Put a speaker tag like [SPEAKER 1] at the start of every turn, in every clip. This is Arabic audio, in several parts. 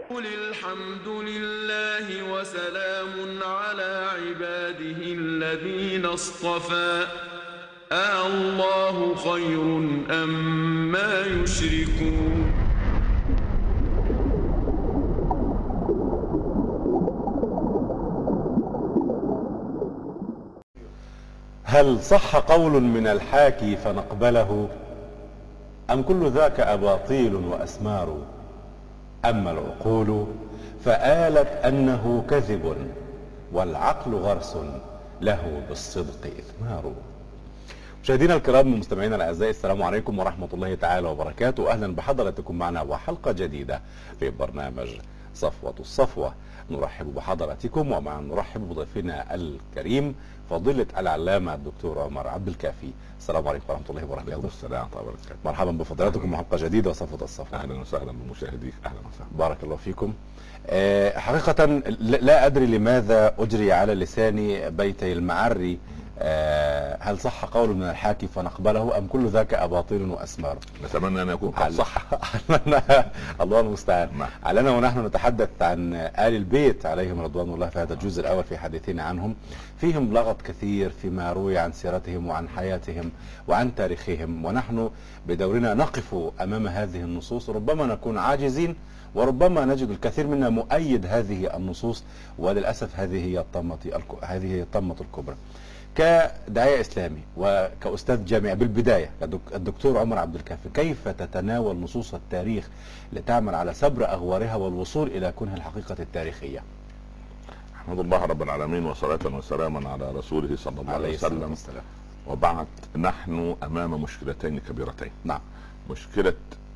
[SPEAKER 1] قل الحمد لله وسلام على عباده الذين اصطفى الله خير أما يشركون.
[SPEAKER 2] هل صح قول من الحاكي فنقبله، أم كل ذاك أباطيل وأسمار؟ أما العقول فآلت أنه كذب، والعقل غرس له بالصدق إثمار. مشاهدينا الكرام ومستمعينا الأعزاء، السلام عليكم ورحمة الله تعالى وبركاته. أهلا بحضراتكم معنا وحلقة جديدة في برنامج صفوة الصفوة. نرحب بحضراتكم ومع نرحب بضيفنا الكريم فضيلة العلامة الدكتور عمر عبد الكافي. السلام عليكم ورحمة الله وبركاته.
[SPEAKER 3] السلام ورحمة الله وبركاته.
[SPEAKER 2] مرحبا بفضلاتكم وحلقة جديدة وصفوة الصفوة.
[SPEAKER 3] أهلا وسهلا بمشاهديك. أهلا وسهلا.
[SPEAKER 2] بارك الله فيكم. حقيقة لا أدري لماذا أجري على لساني بيتي المعري، هل صح قول من الحاكي فنقبله، أم كل ذاك أباطيل وأسمار؟
[SPEAKER 3] نتمنى أن يكون قد صح.
[SPEAKER 2] الله المستعان. علنا ونحن نتحدث عن آل البيت عليهم رضوان الله في هذا الجزء الأول في حديثنا عنهم، فيهم لغط كثير فيما روي عن سيرتهم وعن حياتهم وعن تاريخهم، ونحن بدورنا نقف أمام هذه النصوص، ربما نكون عاجزين وربما نجد الكثير منا مؤيد هذه النصوص، وللأسف هذه هي الطمة الكبرى. كداعية إسلامي وكأستاذ جامعي بالبداية الدكتور عمر عبد الكافي، كيف تتناول نصوص التاريخ لتعمل على سبر أغوارها والوصول إلى كنه الحقيقة التاريخية؟
[SPEAKER 3] أحمد الله رب العالمين وصلاة وسلاما على رسوله صلى الله عليه وسلم. وبعد، نحن أمام مشكلتين كبيرتين.
[SPEAKER 2] نعم.
[SPEAKER 3] مشكلة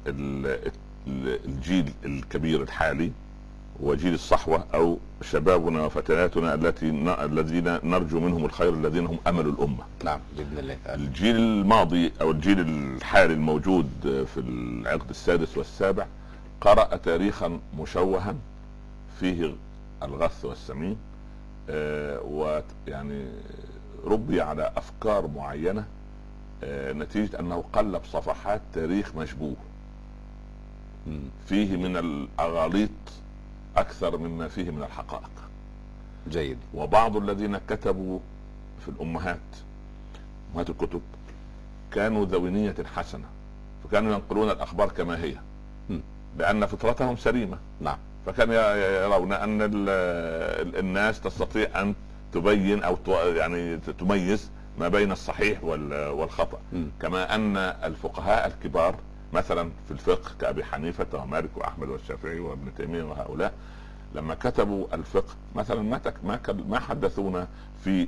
[SPEAKER 3] الجيل الكبير الحالي وجيل الصحوة أو شبابنا وفتياتنا الذين نرجو منهم الخير، الذين هم أمل الأمة.
[SPEAKER 2] نعم بإذن الله.
[SPEAKER 3] الجيل الماضي أو الجيل الحالي الموجود في العقد السادس والسابع قرأ تاريخا مشوها فيه الغث والسمين، ويعني ربي على أفكار معينة، نتيجة أنه قلب صفحات تاريخ مشبوه فيه من الأغاليط أكثر مما فيه من الحقائق.
[SPEAKER 2] جيد.
[SPEAKER 3] وبعض الذين كتبوا في أمهات الكتب كانوا ذوي نية حسنة، فكانوا ينقلون الأخبار كما هي لأن فطرتهم سليمة.
[SPEAKER 2] نعم.
[SPEAKER 3] فكانوا يرون أن الناس تستطيع أن تبين أو يعني تميز ما بين الصحيح والخطأ. كما أن الفقهاء الكبار مثلا في الفقه كأبي حنيفة ومالك وأحمد والشافعي وابن تيمية وهؤلاء، لما كتبوا الفقه مثلا ما حدثونا في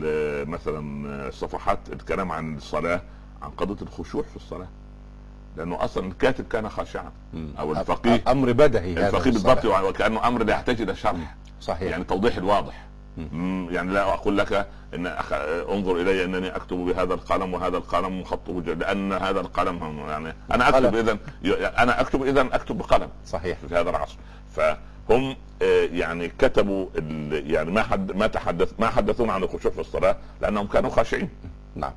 [SPEAKER 3] مثلا صفحات الكلام عن الصلاة عن قضية الخشوع في الصلاة، لأنه أصلا الكاتب كان خاشعا أو الفقيه
[SPEAKER 2] أمر بدهي،
[SPEAKER 3] الفقيه بالضبط، وكأنه أمر لا يحتاج إلى شرح.
[SPEAKER 2] صحيح.
[SPEAKER 3] يعني توضيح الواضح. يعني لا أقول لك إن انظر إلي أنني أكتب بهذا القلم وهذا القلم خطه لأن هذا القلم يعني أنا أكتب إذن أكتب بقلم.
[SPEAKER 2] صحيح.
[SPEAKER 3] في هذا العصر فهم يعني كتبوا يعني ما حدثون عن الخشوع في الصلاة لأنهم كانوا خاشعين.
[SPEAKER 2] نعم.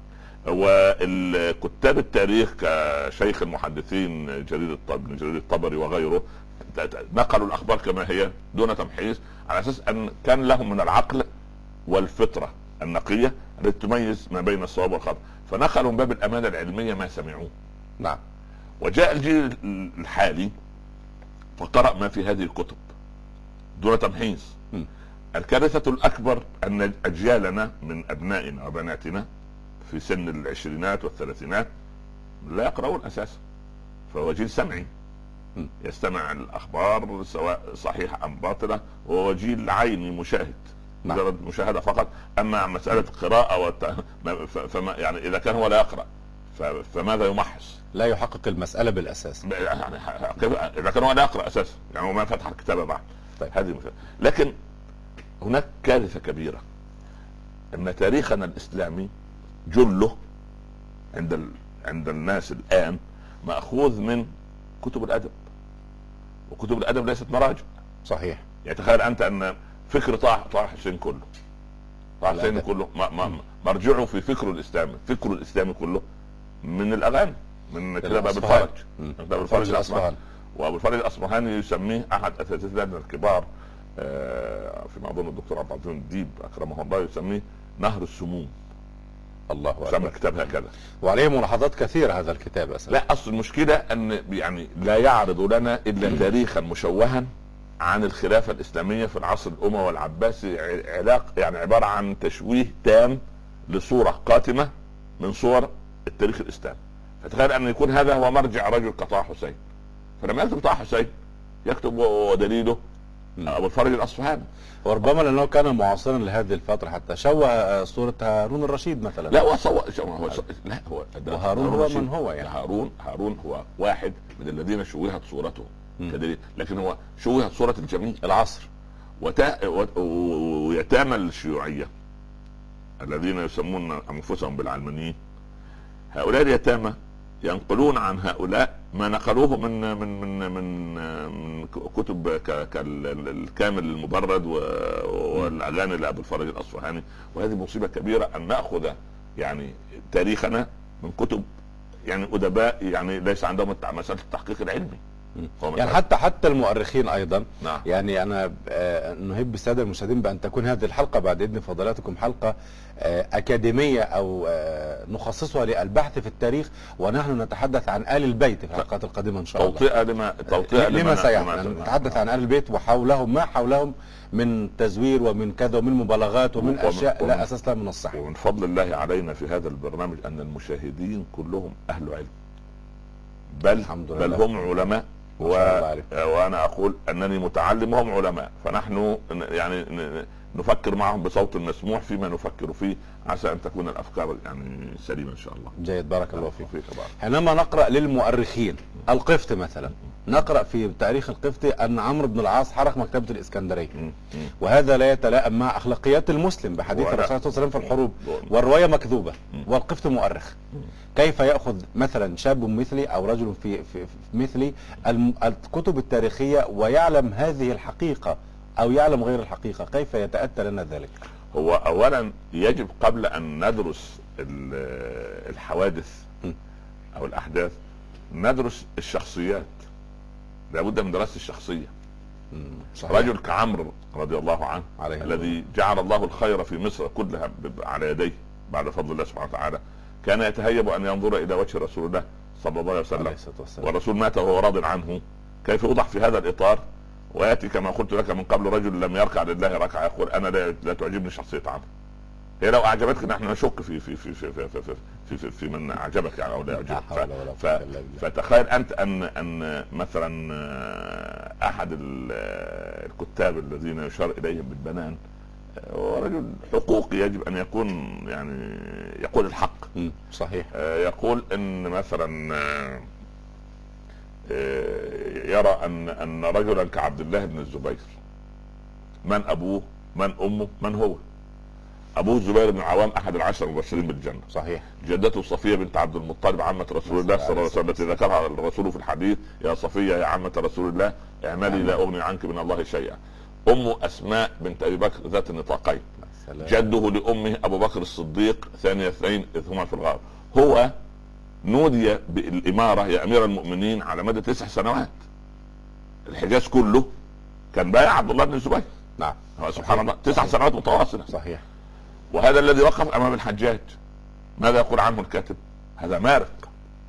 [SPEAKER 3] والكتاب التاريخ كشيخ المحدثين جرير الطبري وغيره نقلوا الأخبار كما هي دون تمحيص، على أساس أن كان لهم من العقل والفطرة النقية التي تميز ما بين الصواب والخطأ، فنقلوا من باب الأمانة العلمية ما سمعوه.
[SPEAKER 2] نعم.
[SPEAKER 3] وجاء الجيل الحالي فقرأ ما في هذه الكتب دون تمحيص. الكارثة الأكبر أن أجيالنا من أبنائنا وبناتنا في سن العشرينات والثلاثينات لا يقرؤون أساسا، فهو جيل سمعي يستمع الأخبار سواء صحيحة أم باطلة، وهو جيل عيني مشاهد، مجرد مشاهدة فقط. أما مسألة قراءة فما يعني إذا كان هو لا يقرأ فماذا يمحص؟
[SPEAKER 2] لا يحقق المسألة بالأساس.
[SPEAKER 3] يعني إذا كان هو لا يقرأ أساسا، يعني هو ما فتح الكتابة بعد.
[SPEAKER 2] طيب.
[SPEAKER 3] هذه مشاهدة. لكن هناك كارثة كبيرة، أن تاريخنا الإسلامي جله عند الناس الآن مأخوذ من كتب الأدب، وكتب الأدب ليست مراجع.
[SPEAKER 2] صحيح.
[SPEAKER 3] يعني تخيل أنت أن فكر طه حسين كله مرجعه في فكر الإسلامي كله من الأغاني، من كتاب أبي الفرج.
[SPEAKER 2] الفرج الأصفهاني.
[SPEAKER 3] وابو الفرج الاصبهاني يسميه احد اساتذتنا الكبار فيما اظن الدكتور عبد العظيم الديب اكرمه الله يسميه نهر السموم.
[SPEAKER 2] الله أكبر.
[SPEAKER 3] سمى الكتاب هكذا،
[SPEAKER 2] وعليه ملاحظات كثيرة هذا الكتاب أساسا.
[SPEAKER 3] لا اصل المشكله ان يعني لا يعرض لنا الا تاريخا مشوها عن الخلافه الاسلاميه في العصر الاموي والعباسي، يعني عباره عن تشويه تام لصوره قاتمه من صور التاريخ الاسلامي. فتخيل ان يكون هذا هو مرجع رجل كطه حسين، فلما يكتب طه حسين يكتب ودليله ابو الفرج الاصفهاني،
[SPEAKER 2] وربما لانه كان معاصرا لهذه الفتره حتى شوه صوره هارون الرشيد مثلا.
[SPEAKER 3] لا هو
[SPEAKER 2] وهارون هو من هو يعني
[SPEAKER 3] هارون هو واحد من الذين شوهت صورته كدليل، لكن هو شوهت صوره الجميع
[SPEAKER 2] العصر.
[SPEAKER 3] ويتامى الشيوعيه الذين يسمون انفسهم بالعلمانيين، هؤلاء اليتامى ينقلون عن هؤلاء ما نقلوه من كتب كالكامل المبرد والاغاني لابو الفرج الاصفهاني. وهذه مصيبه كبيره ان ناخذ يعني تاريخنا من كتب يعني ادباء يعني ليس عندهم مساله التحقيق العلمي.
[SPEAKER 2] يعني حتى المؤرخين ايضا.
[SPEAKER 3] نعم.
[SPEAKER 2] يعني انا نهب الساده المشاهدين بان تكون هذه الحلقه بعد اذن فضلاتكم حلقه اكاديميه او نخصصها للبحث في التاريخ، ونحن نتحدث عن آل البيت في الحلقات القادمه ان شاء الله.
[SPEAKER 3] توطئه
[SPEAKER 2] لما سيحدث، نتحدث عن آل البيت وحولهم ما حولهم من تزوير ومن كذا ومن مبالغات ومن اشياء لا اساس لها من الصحه.
[SPEAKER 3] ومن فضل الله علينا في هذا البرنامج ان المشاهدين كلهم اهل علم، بل هم علماء، وانا اقول انني متعلم وهم علماء، فنحن يعني نفكر معهم بصوت مسموع فيما نفكر فيه، عسى ان تكون الافكار يعني سليمه ان شاء الله.
[SPEAKER 2] جيد، بارك الله فيك. حينما نقرا للمؤرخين القفطي مثلا، نقرا في تاريخ القفطي ان عمرو بن العاص حرق مكتبه الاسكندريه، وهذا لا يتلائم مع اخلاقيات المسلم بحديث الرسول صلى الله عليه وسلم في الحروب، والروايه مكذوبه والقفطي مؤرخ. كيف ياخذ مثلا شاب مثلي او رجل في مثلي الكتب التاريخيه ويعلم هذه الحقيقه او يعلم غير الحقيقه؟ كيف يتاتى لنا ذلك؟
[SPEAKER 3] هو اولا يجب قبل ان ندرس الحوادث او الاحداث ندرس الشخصيات، لابد من دراسه الشخصيه. صحيح. رجل كعمرو رضي الله عنه الذي جعل الله الخير في مصر كلها على يديه بعد فضل الله سبحانه وتعالى، كان يتهيب ان ينظر الى وجه رسول الله صلى الله عليه وسلم، والرسول مات وهو راض عنه. كيف يوضع في هذا الاطار وياتي كما قلت لك من قبل رجل لم يركع لله ركعه يقول انا لا تعجبني شخصيه عمرو؟ هي لو اعجبتك نحن نشك في من اعجبك يعني او لا يعجبك. فتخيل انت ان مثلا احد الكتاب الذين يشار اليهم بالبنان ورجل حقوقي يجب ان يكون يعني يقول الحق.
[SPEAKER 2] صحيح.
[SPEAKER 3] يقول ان مثلا يرى ان رجلا كعبد الله بن الزبير، من ابوه من امه من هو؟ ابوه الزبير بن العوام احد العشر المبشرين بالجنه.
[SPEAKER 2] صحيح.
[SPEAKER 3] جدته صفيه بنت عبد المطلب عمه رسول الله صلى الله عليه وسلم التي ذكرها الرسول في الحديث: يا صفيه يا عمه رسول الله اعملي لا اغني عنك من الله شيئا. امه اسماء بنت ابي بكر ذات النطاقين. جده لامه ابو بكر الصديق ثاني اثنين اذ هما في الغار. هو نودي بالاماره يا امير المؤمنين على مدى 9 سنوات. الحجاز كله كان بايع عبد الله بن الزبير.
[SPEAKER 2] نعم.
[SPEAKER 3] سبحان الله 9 سنوات متواصله.
[SPEAKER 2] صحيح.
[SPEAKER 3] وهذا الذي وقف امام الحجاج ماذا يقول عنه الكاتب؟ هذا مارق.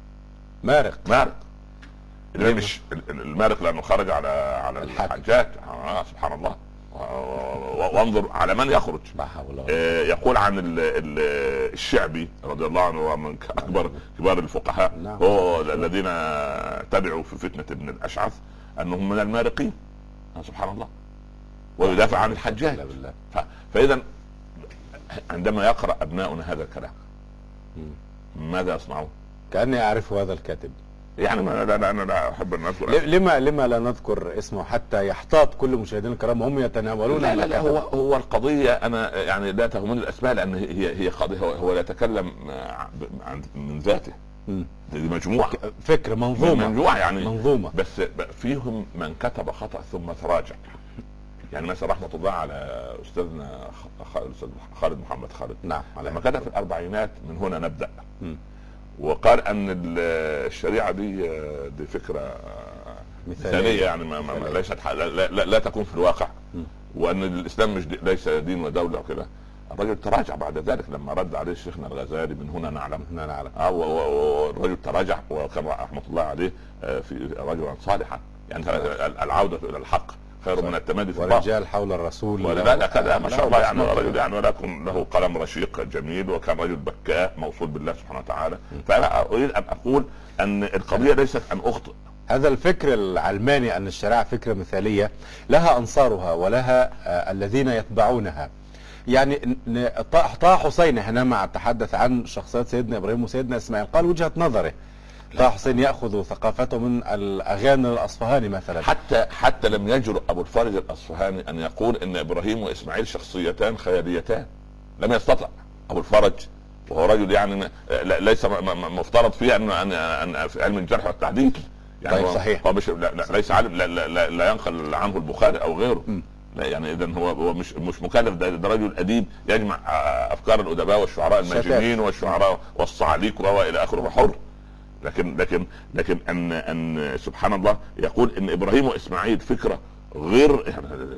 [SPEAKER 3] اللي مش المارق لانه خرج على الحجاج. سبحان الله. وانظر على من يخرج. يقول عن الشعبي رضي الله عنه ومن اكبر كبار الفقهاء.
[SPEAKER 2] نعم.
[SPEAKER 3] هو الذين تبعوا في فتنه ابن الاشعث انهم من المارقين. سبحان الله. ويدافع عن الحجاج. فاذا عندما يقرأ أبناؤنا هذا الكلام ماذا يصنعون؟
[SPEAKER 2] كأني أعرف هذا الكاتب.
[SPEAKER 3] يعني أنا لا أحب أن أذكر.
[SPEAKER 2] لما لا نذكر اسمه حتى يحتاط كل مشاهدينا الكرام وهم يتناولون؟
[SPEAKER 3] لا هو القضية أنا يعني لا تهمني الأسماء لأن هي قضية. هو لا يتكلم من ذاته. دي مجموعة
[SPEAKER 2] فكرة منظومة
[SPEAKER 3] يعني
[SPEAKER 2] منظومة.
[SPEAKER 3] بس فيهم من كتب خطأ ثم تراجع. يعني مثلا رحمة الله على أستاذنا خالد محمد خالد.
[SPEAKER 2] نعم.
[SPEAKER 3] لما كتب في الأربعينات من هنا نبدأ وقال أن الشريعة دي فكرة مثاليه يعني ليست لا تكون في الواقع. وان الاسلام مش ليس دين ودوله وكده. الرجل تراجع بعد ذلك لما رد عليه شيخنا الغزالي من هنا نعلم. والرجل تراجع وكان رحمه الله عليه في رجلا صالحا. يعني العوده الى الحق خير من التمادي في الباطل.
[SPEAKER 2] ورجال حول الرسول
[SPEAKER 3] ولا كذا ما شاء الله يعني رجل يعني ولكن له قلم رشيق جميل وكان رجل بكاء موصول بالله سبحانه وتعالى. فانا اريد ان اقول ان القضيه ليست ان اخطئ.
[SPEAKER 2] هذا الفكر العلماني ان الشريعه فكره مثاليه لها انصارها ولها الذين يتبعونها. يعني طه حسين حينما تحدث عن شخصيات سيدنا ابراهيم وسيدنا اسماعيل قال وجهه نظره. طه حسين ياخذ ثقافته من الاغاني الاصفهاني مثلا.
[SPEAKER 3] حتى لم يجرؤ ابو الفرج الاصفهاني ان يقول ان ابراهيم واسماعيل شخصيتان خياليتان. لم يستطع ابو الفرج وهو رجل يعني ليس مفترض فيه ان في علم الجرح والتعديل. يعني
[SPEAKER 2] طيب صحيح.
[SPEAKER 3] هو مش ليس عالم لا ينقل عنه البخاري او غيره. لا يعني اذا هو مش مكلف. ده رجل اديب يجمع افكار الادباء والشعراء الماجنين والشعراء والصعاليك والى اخره حر. لكن ان سبحان الله يقول ان ابراهيم واسماعيل فكره غير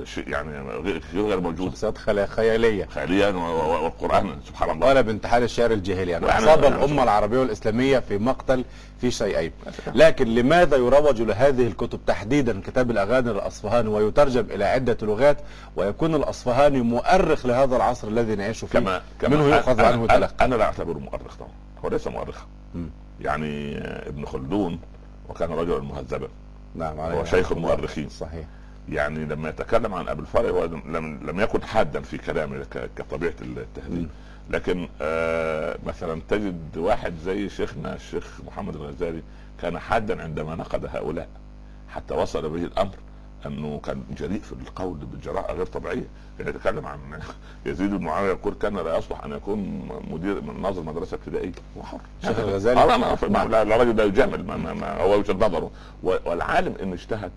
[SPEAKER 3] غير موجود.
[SPEAKER 2] شخصيات خياليه
[SPEAKER 3] والقران سبحان الله
[SPEAKER 2] قال بانتحال الشعر الجاهلي. يعني اصاب الامه العربيه والاسلاميه في مقتل في شيئين. لكن لماذا يروج لهذه الكتب تحديدا كتاب الاغاني الاصفهاني ويترجم الى عده لغات ويكون الاصفهاني مؤرخ لهذا العصر الذي نعيش فيه منه يؤخذ عنه تلقى؟
[SPEAKER 3] انا لا اعتبره مؤرخ طبعا. هو ليس مؤرخا. يعني ابن خلدون وكان رجلا مهذبا.
[SPEAKER 2] نعم
[SPEAKER 3] هو شيخ المؤرخين.
[SPEAKER 2] صحيح.
[SPEAKER 3] يعني لما يتكلم عن ابو الفرج هو لم يكن حادا في كلامه كطبيعه التهذيب. لكن مثلا تجد واحد زي شيخنا الشيخ محمد الغزالي كان حادا عندما نقد هؤلاء حتى وصل به الامر انه كان جريء في القول بجراءه غير طبيعيه. يعني يتكلم عن يزيد بن معاويه يقول كان لا يصلح ان يكون مدير ناظر مدرسه ابتدائيه. هو حر.
[SPEAKER 2] شيخ الغزالي
[SPEAKER 3] لا الرجل لا يجامل هو وجهه نظره. والعالم ان اجتهد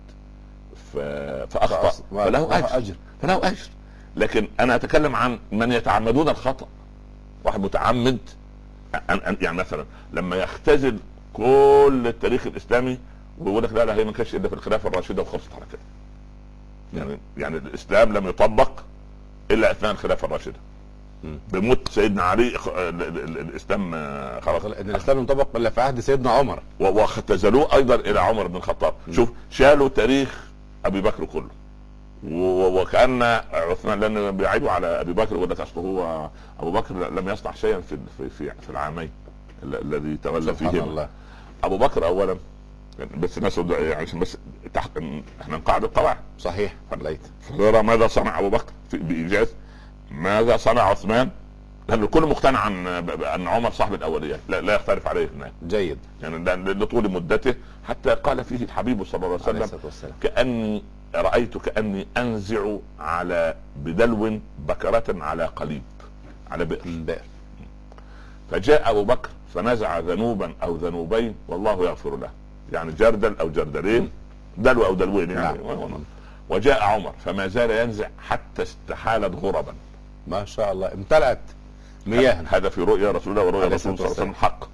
[SPEAKER 3] فاخطا فله اجر. لكن انا اتكلم عن من يتعمدون الخطا. واحد متعمد يعني مثلا لما يختزل كل التاريخ الاسلامي ويقول لك لا هي ما كانتش الا في الخلافه الراشده وخلصت على كده. يعني الاسلام لم يطبق الا اثناء الخلافه الراشده. بموت سيدنا علي الاسلام خلاص.
[SPEAKER 2] الاسلام لم يطبق الا في عهد سيدنا عمر
[SPEAKER 3] واختزلوه ايضا الى عمر بن الخطاب. شوف شالوا تاريخ ابي بكر كله وكان عثمان لان بيعيبوا على ابي بكر ويقول لك اصله هو ابو بكر لم يصنع شيئا في العامين الذي تولى فيهما. ابو بكر اولا بس الناس عشان بس تحت احنا نقاعد القواعد.
[SPEAKER 2] صحيح.
[SPEAKER 3] فنرى ماذا صنع ابو بكر بايجاز، ماذا صنع عثمان، لأن الكل مقتنع أن عمر صاحب الأولية لا يختلف عليه اثنان.
[SPEAKER 2] جيد.
[SPEAKER 3] يعني لطول مدته حتى قال فيه الحبيب صلى الله عليه وسلم كأني رأيت كأني أنزع على بدلو بكرة على قليب على بئر. فجاء أبو بكر فنزع ذنوبا أو ذنوبين والله يغفر له، يعني جردل أو جردلين، دلو أو دلوين يعني. وجاء عمر فما زال ينزع حتى استحالت غربا.
[SPEAKER 2] ما شاء الله امتلأت مياه.
[SPEAKER 3] هذا في رؤيا رسول الله ورؤيا رسول صلى الله عليه وسلم حق.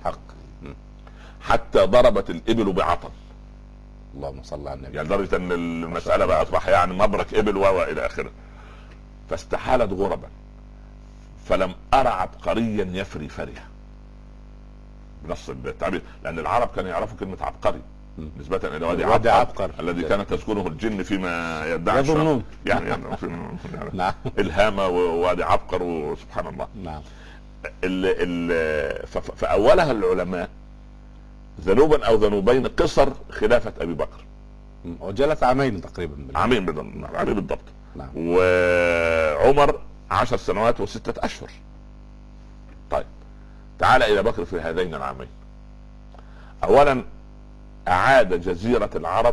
[SPEAKER 3] حتى ضربت الإبل بعطن.
[SPEAKER 2] اللهم صل على النبي.
[SPEAKER 3] يعني لدرجة ان المسألة بقى اصبح يعني مبرك إبل والى اخره. فاستحالت غربا فلم أرى عبقريا يفري فرية بنص التعبير، لأن العرب كانوا يعرفوا كلمة عبقري نسبة إلى وادي عبقر الذي كانت تسكنه الجن فيما يدعي
[SPEAKER 2] يظنون
[SPEAKER 3] يعني
[SPEAKER 2] نعم.
[SPEAKER 3] الهامة ووادي عبقر وسبحان الله.
[SPEAKER 2] نعم.
[SPEAKER 3] فأولها العلماء ذنوبا أو ذنوبين قصر خلافة أبي بكر،
[SPEAKER 2] وجلس عامين تقريبا.
[SPEAKER 3] عامين بالضبط. نعم. وعمر 10 سنوات و6 أشهر. طيب تعال إلى بكر في هذين العامين. أولا أعاد جزيرة العرب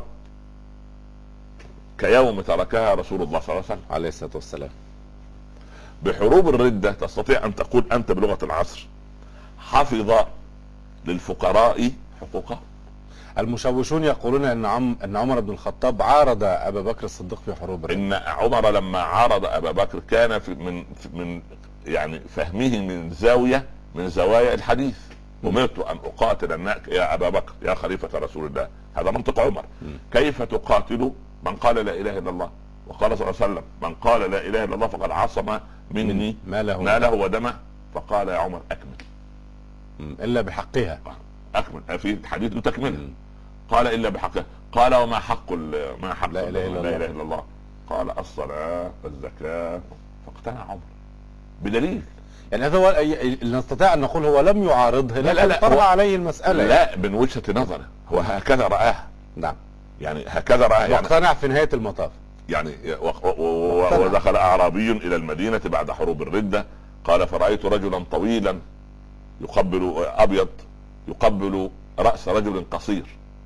[SPEAKER 3] كيوم تركها رسول الله صلى الله عليه وسلم
[SPEAKER 2] عليه الصلاة والسلام.
[SPEAKER 3] بحروب الردة تستطيع أن تقول أنت بلغة العصر حفظ للفقراء حقوقهم. من
[SPEAKER 2] يقولون ان عمر بن الخطاب عارض ابا بكر الصديق في حروب الردة.
[SPEAKER 3] ان عمر لما عارض ابا بكر كان من يعني فهمه من زوايا الحديث. أمرت أن أقاتل الناس يا أبا بكر يا خليفة رسول الله هذا منطق عمر. كيف تقاتل من قال لا اله الا الله؟ وقال صلى الله عليه وسلم من قال لا اله الا الله فقد عصم مني ماله ودمه. فقال يا عمر اكمل
[SPEAKER 2] الا بحقها.
[SPEAKER 3] اكمل في حديث تكمله. قال الا بحقها. قال وما حق
[SPEAKER 2] لا اله
[SPEAKER 3] الا الله؟ قال الصلاه والزكاه. فاقتنع عمر بدليل.
[SPEAKER 2] يعني هذا هو نستطيع ان نقول هو لم يعارضها، لكن طرح عليه المساله.
[SPEAKER 3] لا، من وجهه نظره هو هكذا رآها.
[SPEAKER 2] نعم،
[SPEAKER 3] يعني هكذا رآها، يعني
[SPEAKER 2] واقتنع في نهايه المطاف.
[SPEAKER 3] يعني ودخل اعرابي الى المدينه بعد حروب الرده، قال فرأيت رجلا طويلا ابيض يقبل رأس رجل قصير،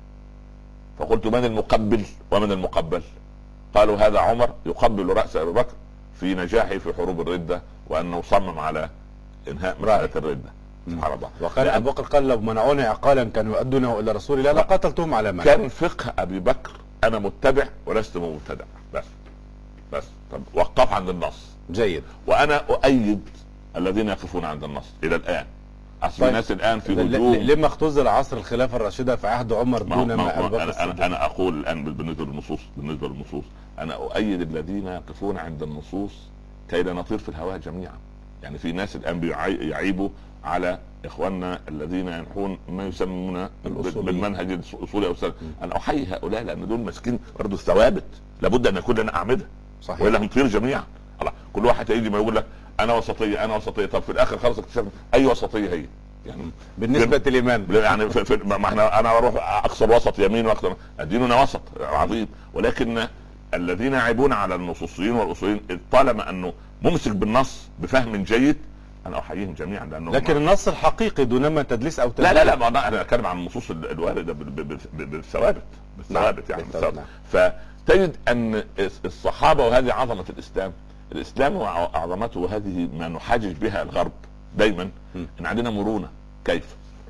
[SPEAKER 3] فقلت من المقبل ومن المقبل؟ قالوا هذا عمر يقبل رأس ابي بكر في نجاحه في حروب الردة، وانه صمم على انهاء مسألة الردة. سبحان الله.
[SPEAKER 2] وقال ابو بكر قال لو منعوني عقالا كانوا يؤدونه الى رسول الله لقاتلتهم على من.
[SPEAKER 3] كان فقه ابي بكر انا متبع ولست مبتدع. بس طب وقف عند النص.
[SPEAKER 2] جيد.
[SPEAKER 3] وانا اؤيد الذين يقفون عند النص الى الان. اصل الناس الان في هجوم.
[SPEAKER 2] لما اختزل عصر الخلافه الراشده في عهد عمر دون ما ابو بكر؟
[SPEAKER 3] انا اقول الان بالنسبه للنصوص انا اؤيد الذين يقفون عند النصوص كي لا نطير في الهواء جميعا. يعني في ناس الان يعيبوا على اخواننا الذين ينحون ما يسمون بالمنهج الاصولي او السلفي. انا احيي هؤلاء لان دول ماسكين برضه الثوابت، لابد ان يكون لنا اعمده.
[SPEAKER 2] صحيح.
[SPEAKER 3] والا هنطير جميعا. الله، كل واحد هيجي ما يقول لك انا وسطيه، طب في الاخر خلاص اكتشفنا اي وسطيه هي. يعني
[SPEAKER 2] بالنسبه للايمان
[SPEAKER 3] يعني ما احنا انا اروح اقصى وسط يمين واقصى ديننا وسط عظيم، ولكن الذين يعيبون على النصوصيين والاصوليين طالما انه ممسك بالنص بفهم جيد انا احييهم جميعا. لانه
[SPEAKER 2] لكن النص الحقيقي دون ما تدليس او تدليس.
[SPEAKER 3] لا انا اتكلم عن النصوص الوارده بالثوابت يعني بالثوابت. فتجد ان الصحابه، وهذه عظمه الاسلام وعظمته، وهذه ما نحاجج بها الغرب دايما، ان عندنا مرونه. كيف؟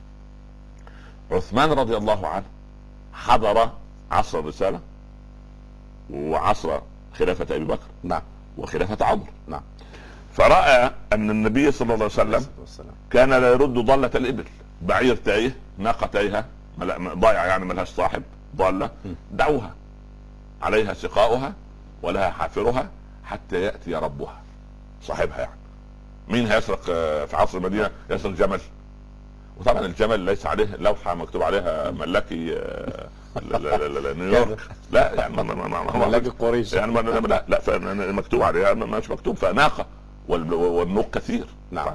[SPEAKER 3] عثمان رضي الله عنه حضر عصر الرساله وعصر خلافه ابي بكر.
[SPEAKER 2] نعم.
[SPEAKER 3] وخلافه عمر.
[SPEAKER 2] نعم.
[SPEAKER 3] فرأى ان النبي صلى الله عليه وسلم كان لا يرد ضالة الابل. بعير تايه، ناقة تايهة ضايعة يعني ملهاش صاحب، ضالة، دعوها عليها سقاؤها ولها حافرها حتى يأتي ربها صاحبها. يعني مين هيسرق في عصر المدينة يسرق جمل؟ وطبعا الجمل ليس عليه لوحة مكتوب عليها ملاكي نيويورك، لا يعني
[SPEAKER 2] ملاكي قريش
[SPEAKER 3] يعني لا مكتوب عليها مش مكتوب، فناقة والنوق كثير.
[SPEAKER 2] نعم.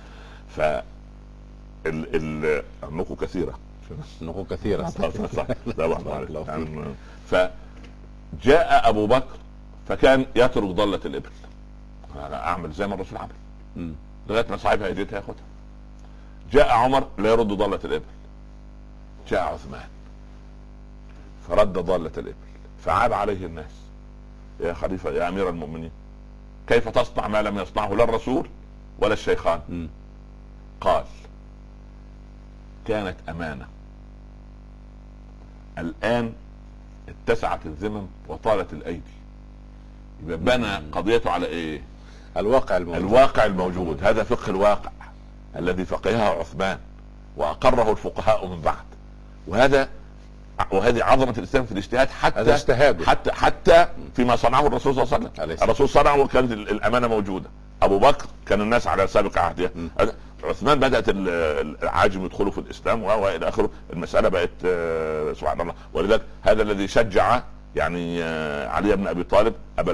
[SPEAKER 3] النوق كثيرة.
[SPEAKER 2] نوق كثيرة
[SPEAKER 3] صح. يعني فجاء ابو بكر فكان يترك ضلة الابل. انا اعمل زي ما الرسول عمل لغاية ما صاحبها يجيتها ياخدها. جاء عمر لا يرد ضالة الابل. جاء عثمان فرد ضالة الابل، فعاب عليه الناس: يا خليفة، يا امير المؤمنين، كيف تصنع ما لم يصنعه لا الرسول ولا الشيخان؟ قال: كانت امانة، الان اتسعت الذمم وطالت الايدي. يبقى بنى قضيته على ايه؟ الواقع الموجود. هذا فقه الواقع الذي فقهه عثمان واقره الفقهاء من بعد. وهذه عظمة الاسلام في الاجتهاد، حتى فيما صنعه الرسول صلى الله عليه وسلم. الرسول صنعه وكانت الامانة موجودة. ابو بكر كان الناس على سابق عهده. عثمان بدأت العاجم يدخلوا في الاسلام والى اخره. المسألة بقت سبحان الله. ولذلك هذا الذي شجع يعني علي بن ابي طالب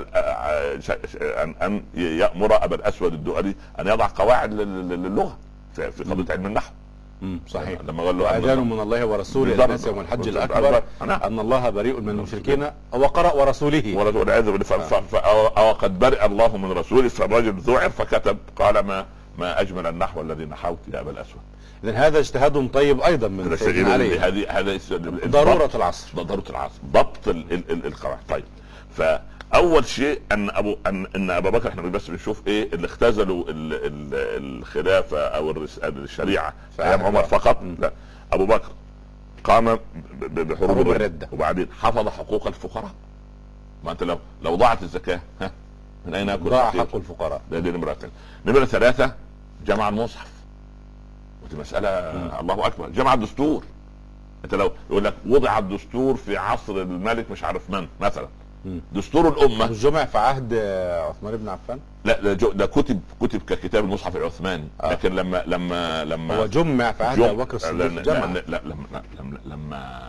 [SPEAKER 3] ان يأمر ابا الاسود الدؤلي ان يضع قواعد للغة في قضية علم النحو.
[SPEAKER 2] صحيح.
[SPEAKER 3] لما قال له
[SPEAKER 2] وأذان من الله ورسوله الى الناس يوم الحج الاكبر ان الله بريء من المشركين وقرأ ورسوله.
[SPEAKER 3] وقد برئ الله من رسوله. فالرجل ذعر فكتب قال ما اجمل النحو الذي نحوت يا ابا الاسود.
[SPEAKER 2] اذن هذا اجتهاد طيب ايضا من سيدنا علي.
[SPEAKER 3] هذا
[SPEAKER 2] ضرورة العصر.
[SPEAKER 3] ضبط القواعد. طيب، فاول شيء ان ابا بكر، احنا بس بنشوف ايه اللي اختزلوا الخلافه او الشريعه ايام عمر فقط. لا، ابو بكر قام بحروب الردة، وبعدين حفظ حقوق الفقراء. ما انت لو ضاعت الزكاه من اين ياكل؟
[SPEAKER 2] ضاع حق الفقراء.
[SPEAKER 3] دي نمرة 3 جمع المصحف، ودي مسألة الله اكبر. جمع الدستور، انت لو يقول لك وضع الدستور في عصر الملك مش عارف من مثلا، دستور الامه
[SPEAKER 2] مش جمع في عهد عثمان بن عفان؟
[SPEAKER 3] لا ده كتب ككتاب المصحف العثماني، لكن لما
[SPEAKER 2] هو جمع في عهد ابو بكر الصديق.
[SPEAKER 3] لا لما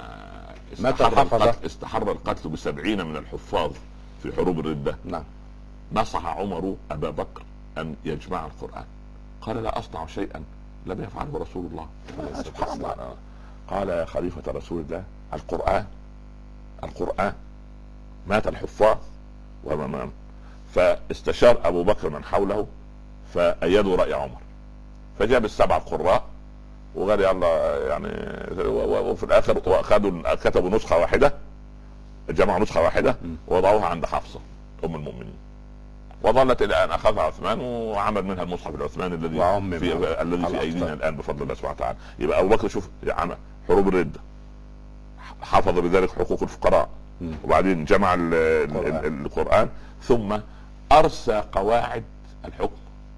[SPEAKER 3] استحر القتل ب70 من الحفاظ في حروب الردة،
[SPEAKER 2] نعم،
[SPEAKER 3] نصح عمر أبا بكر أن يجمع القرآن. قال لا أصنع شيئا لم يفعله رسول الله. سبحان الله. قال يا خليفة رسول الله القرآن مات الحفاظ ومن، فاستشار أبو بكر من حوله فأيدوا رأي عمر، فجاب ال7 قراء وقال يلا يعني، وفي الاخر كتبوا نسخه واحده، جمعوا نسخه واحده ووضعوها عند حفصه ام المؤمنين، وظلت الى ان اخذها عثمان وعمل منها المصحف العثماني الذي في ايدينا الان بفضل الله سبحانه وتعالى. يبقى ابو بكر شوف عمل حروب الرده، حفظ بذلك حقوق الفقراء، وبعدين جمع القرآن، ثم ارسى قواعد الحكم.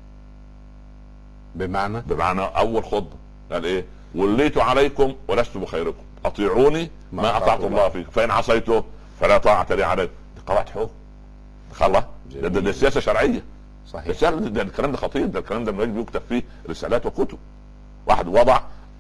[SPEAKER 3] بمعنى اول خطبه قال ايه؟ وليت عليكم ولست بخيركم، اطيعوني ما اطعت الله فيكم، فان عصيته فلا طاعه لي عليكم. دي قواعد حكم خلاص، ده سياسه شرعيه.
[SPEAKER 2] صحيح.
[SPEAKER 3] ده الكلام ده خطير، ده الكلام ده بيكتب فيه رسالات وكتب. واحد وضع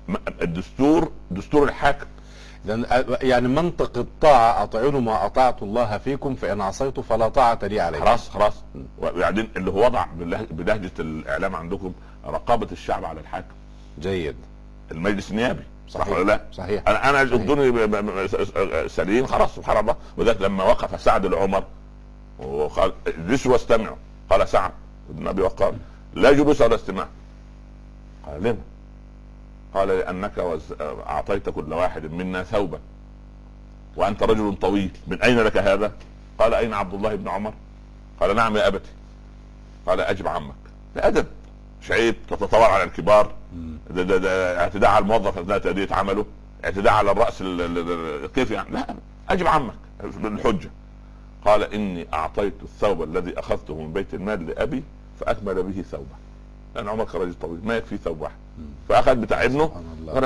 [SPEAKER 3] دستور الحاكم.
[SPEAKER 2] يعني منطق الطاعه اطيعوني ما اطعت الله فيكم، فان عصيته فلا طاعه لي عليكم.
[SPEAKER 3] خلاص. وبعدين اللي هو وضع بلهجه الاعلام عندكم رقابه الشعب على الحاكم.
[SPEAKER 2] جيد.
[SPEAKER 3] المجلس النيابي.
[SPEAKER 2] صحيح.
[SPEAKER 3] صح ولا لا؟
[SPEAKER 2] صحيح.
[SPEAKER 3] انا ادوني سليم خلاص. سبحان الله. وذلك لما وقف سعد لعمر وقال اجلسوا واستمعوا، قال سعد بن ابي وقاص لا جلوس ولا استماع. قال لما؟ قال لانك اعطيت كل واحد منا ثوبا وانت رجل طويل، من اين لك هذا؟ قال اين عبد الله بن عمر؟ قال نعم يا ابتي. قال اجب عمك. بأدب، مش عيب تتطاول على الكبار، ده اعتداء على الموظف اثناء تأدية عمله، اعتداء على الرأس كيف يعني؟ لا، اجب عمك بالحجة. قال اني اعطيت الثوب الذي اخذته من بيت المال لابي فاكمل به ثوبه، لان عمر كان رجل طويل ما يكفي ثوب واحد، فاخذ بتاع ابنه.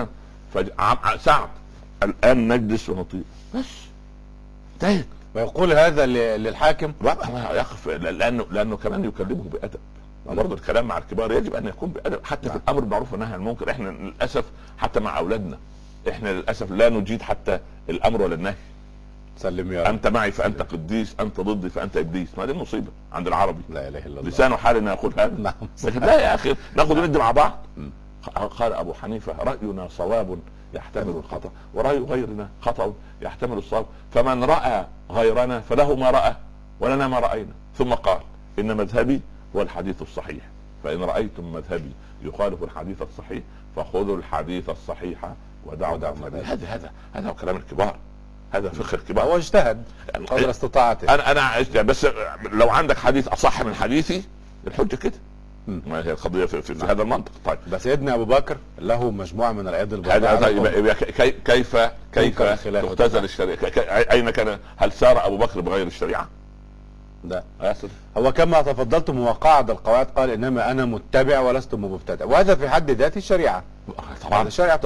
[SPEAKER 3] سعد الان نجلس ونطيع بس انتهت.
[SPEAKER 2] ويقول هذا للحاكم
[SPEAKER 3] يقف لانه كمان يكلمه بادب. برضه الكلام مع الكبار يجب ان يكون بادب، حتى في الامر بالمعروف والنهي عن المنكر. احنا للاسف حتى مع اولادنا احنا للاسف لا نجيد حتى الامر ولا النهي.
[SPEAKER 2] سلم يا رب.
[SPEAKER 3] انت معي فانت قديس، انت ضدي فانت ابليس. ما دي المصيبه عند العربي.
[SPEAKER 2] لا اله الا الله.
[SPEAKER 3] لسانه حال انه يقول هذا.
[SPEAKER 2] نعم.
[SPEAKER 3] لكن لا يا اخي ناخذ ندي مع بعض. قال ابو حنيفه راينا صواب يحتمل الخطا، وراي غيرنا خطا يحتمل الصواب، فمن راى غيرنا فله ما راى ولنا ما راينا. ثم قال ان مذهبي هو الحديث الصحيح، فان رايتم مذهبي يخالف الحديث الصحيح فخذوا الحديث الصحيح ودعوا مذهبي. هذا هو كلام الكبار، هذا فقه الكبار.
[SPEAKER 2] هو اجتهد قدر استطاعته.
[SPEAKER 3] انا اجتهد، بس لو عندك حديث اصح من حديثي الحجه كده. ما هي القضيه في هذا المنطق. طيب
[SPEAKER 2] بس سيدنا ابو بكر له مجموعه من الايادي البيضاء.
[SPEAKER 3] هذا كيف تختزل الشريعه؟ اين كان؟ هل سار ابو بكر بغير الشريعه؟
[SPEAKER 2] لا. هو كما تفضلتم وقاعد القواعد قال انما انا متبع ولست مبتدع، وهذا في حد ذاته الشريعه.
[SPEAKER 3] طبعا
[SPEAKER 2] الشريعه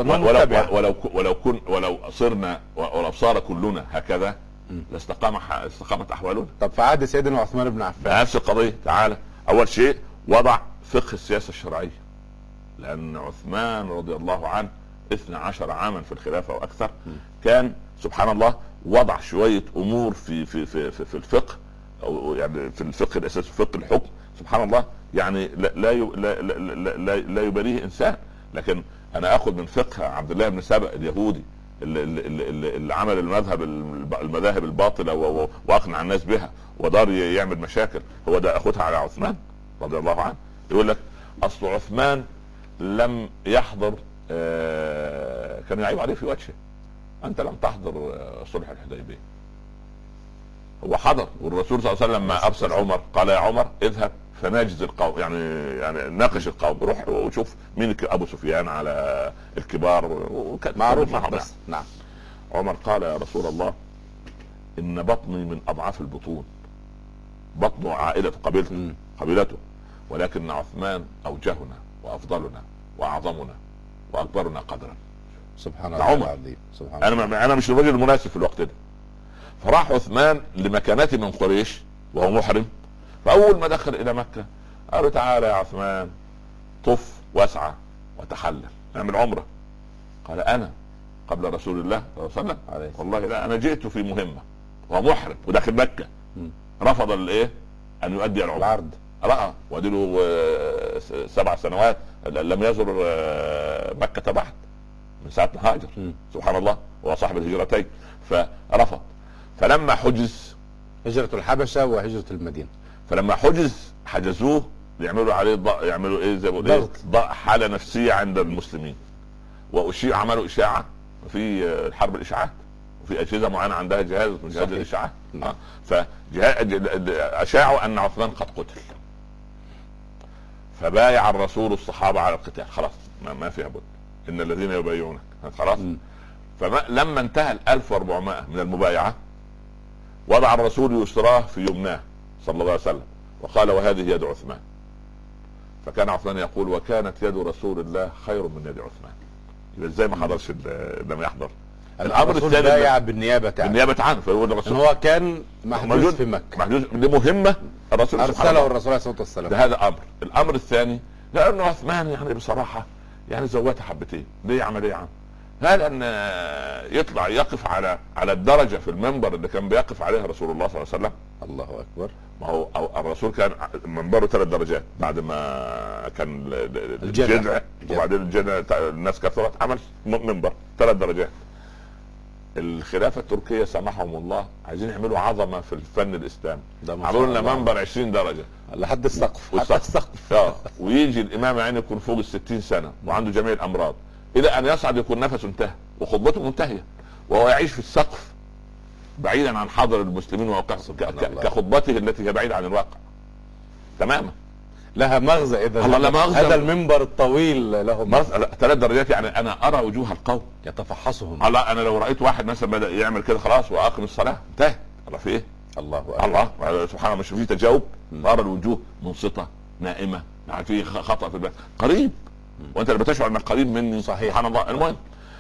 [SPEAKER 3] ولو صرنا ولو صار كلنا هكذا لاستقامت احوالنا.
[SPEAKER 2] طب في عهد سيدنا عثمان بن عفان
[SPEAKER 3] نفس القضيه. تعالى اول شيء وضع فقه السياسه الشرعيه، لان عثمان رضي الله عنه 12 عاما في الخلافه واكثر، كان سبحان الله وضع شويه امور في الفقه، او يعني في الفقه الاساسي في فقه الحكم، سبحان الله يعني لا يباليه انسان. لكن انا اخذ من فقه عبد الله بن سبأ اليهودي اللي عمل المذاهب الباطله واقنع الناس بها ودار يعمل مشاكل، هو ده اخذها على عثمان رضي الله عنه. يقول لك اصل عثمان لم يحضر، كان يعيب عليه في وجهه، انت لم تحضر صلح الحديبيه. هو حضر، والرسول صلى الله عليه وسلم لما ارسل عمر قال يا عمر اذهب فناجز القوم، يعني ناقش القوم، روح وشوف مين ابو سفيان على الكبار
[SPEAKER 2] معروف بس. نعم.
[SPEAKER 3] عمر قال يا رسول الله ان بطني من اضعاف البطون، بطن عائلة قبيلته، ولكن عثمان اوجهنا وافضلنا واعظمنا واكبرنا قدرا.
[SPEAKER 2] سبحان الله العظيم. سبحان الله.
[SPEAKER 3] انا مش الرجل المناسب في الوقت ده. فراح عثمان لمكانته من قريش وهو محرم، فاول ما دخل الى مكه قالوا تعالى يا عثمان طف واسعى وتحلل نعمل عمره. قال انا قبل رسول الله صلى الله عليه وسلم والله لا، انا جئت في مهمه ومحرم وداخل مكه. رفض الايه ان يؤدي العرض. رأى وديله 7 سنوات لم يزر مكة بعد من ساعة ما هاجر. سبحان الله، هو صاحب الهجرتين. فرفض. فلما حجز،
[SPEAKER 2] هجرة الحبشة وهجرة المدينة،
[SPEAKER 3] فلما حجز حجزوه يعملوا عليه يعملوا ايه زي ما بيقولوا حالة نفسية عند المسلمين. عملوا اشاعة في الحرب الاشاعات، وفي اجهزة معينة عندها جهاز من جهاز الاشاعات. فاشاعوا ان عثمان قد قتل، فبايع الرسول الصحابة على القتال. خلاص ما فيها بد، ان الذين يبايعونك خلاص. فلما انتهى 1400 من المبايعة وضع الرسول يسراه في يمناه صلى الله عليه وسلم وقال وهذه يد عثمان. فكان عثمان يقول وكانت يد رسول الله خير من يد عثمان. يبقى ازاي ما حضرش لم يحضر؟
[SPEAKER 2] الامر الثاني بايع بالنيابة
[SPEAKER 3] عنه. فهو الرسول
[SPEAKER 2] هو كان محجوز في مكة،
[SPEAKER 3] محجوز لمهمة الرسول
[SPEAKER 2] ارسله الرسول عليه الصلاة والسلام.
[SPEAKER 3] هذا امر. الامر الثاني لانه عثمان يعني بصراحة يعني زواتها حبتين. ليه عمل ايه يا عم؟ هذا ان يطلع يقف على الدرجة في المنبر اللي كان بيقف عليها رسول الله صلى الله عليه وسلم.
[SPEAKER 2] الله اكبر.
[SPEAKER 3] ما هو الرسول كان منبره 3 درجات بعد ما كان الجذع، وبعدين الجذع الناس كثرت عمل منبر 3 درجات. الخلافة التركية سامحهم الله عايزين يعملوا عظمة في الفن الاسلامي، عملوا لنا منبر 20 درجة
[SPEAKER 2] لحد السقف.
[SPEAKER 3] حتى السقف. ويجي الامام يعني يكون فوق 60 سنة وعنده جميع الامراض، الى ان يصعد يكون نفسه انتهى وخطبته منتهية وهو يعيش في السقف بعيدا عن حضر المسلمين كخطبته التي هي بعيدة عن الواقع تماما.
[SPEAKER 2] لها مغزى اذا هذا المنبر الطويل له مغزى.
[SPEAKER 3] 3 درجات يعني انا ارى وجوه القوم
[SPEAKER 2] يتفحصهم.
[SPEAKER 3] الله، انا لو رايت واحد مثلا بدا يعمل كده خلاص واقم الصلاه انتهى. الله في ايه؟ الله سبحانه مش في تجاوب. ارى الوجوه منصته نائمه، يعني في خطا في البال قريب، وانت اللي بتشعر انك قريب مني.
[SPEAKER 2] صحيح.
[SPEAKER 3] سبحان الله. المهم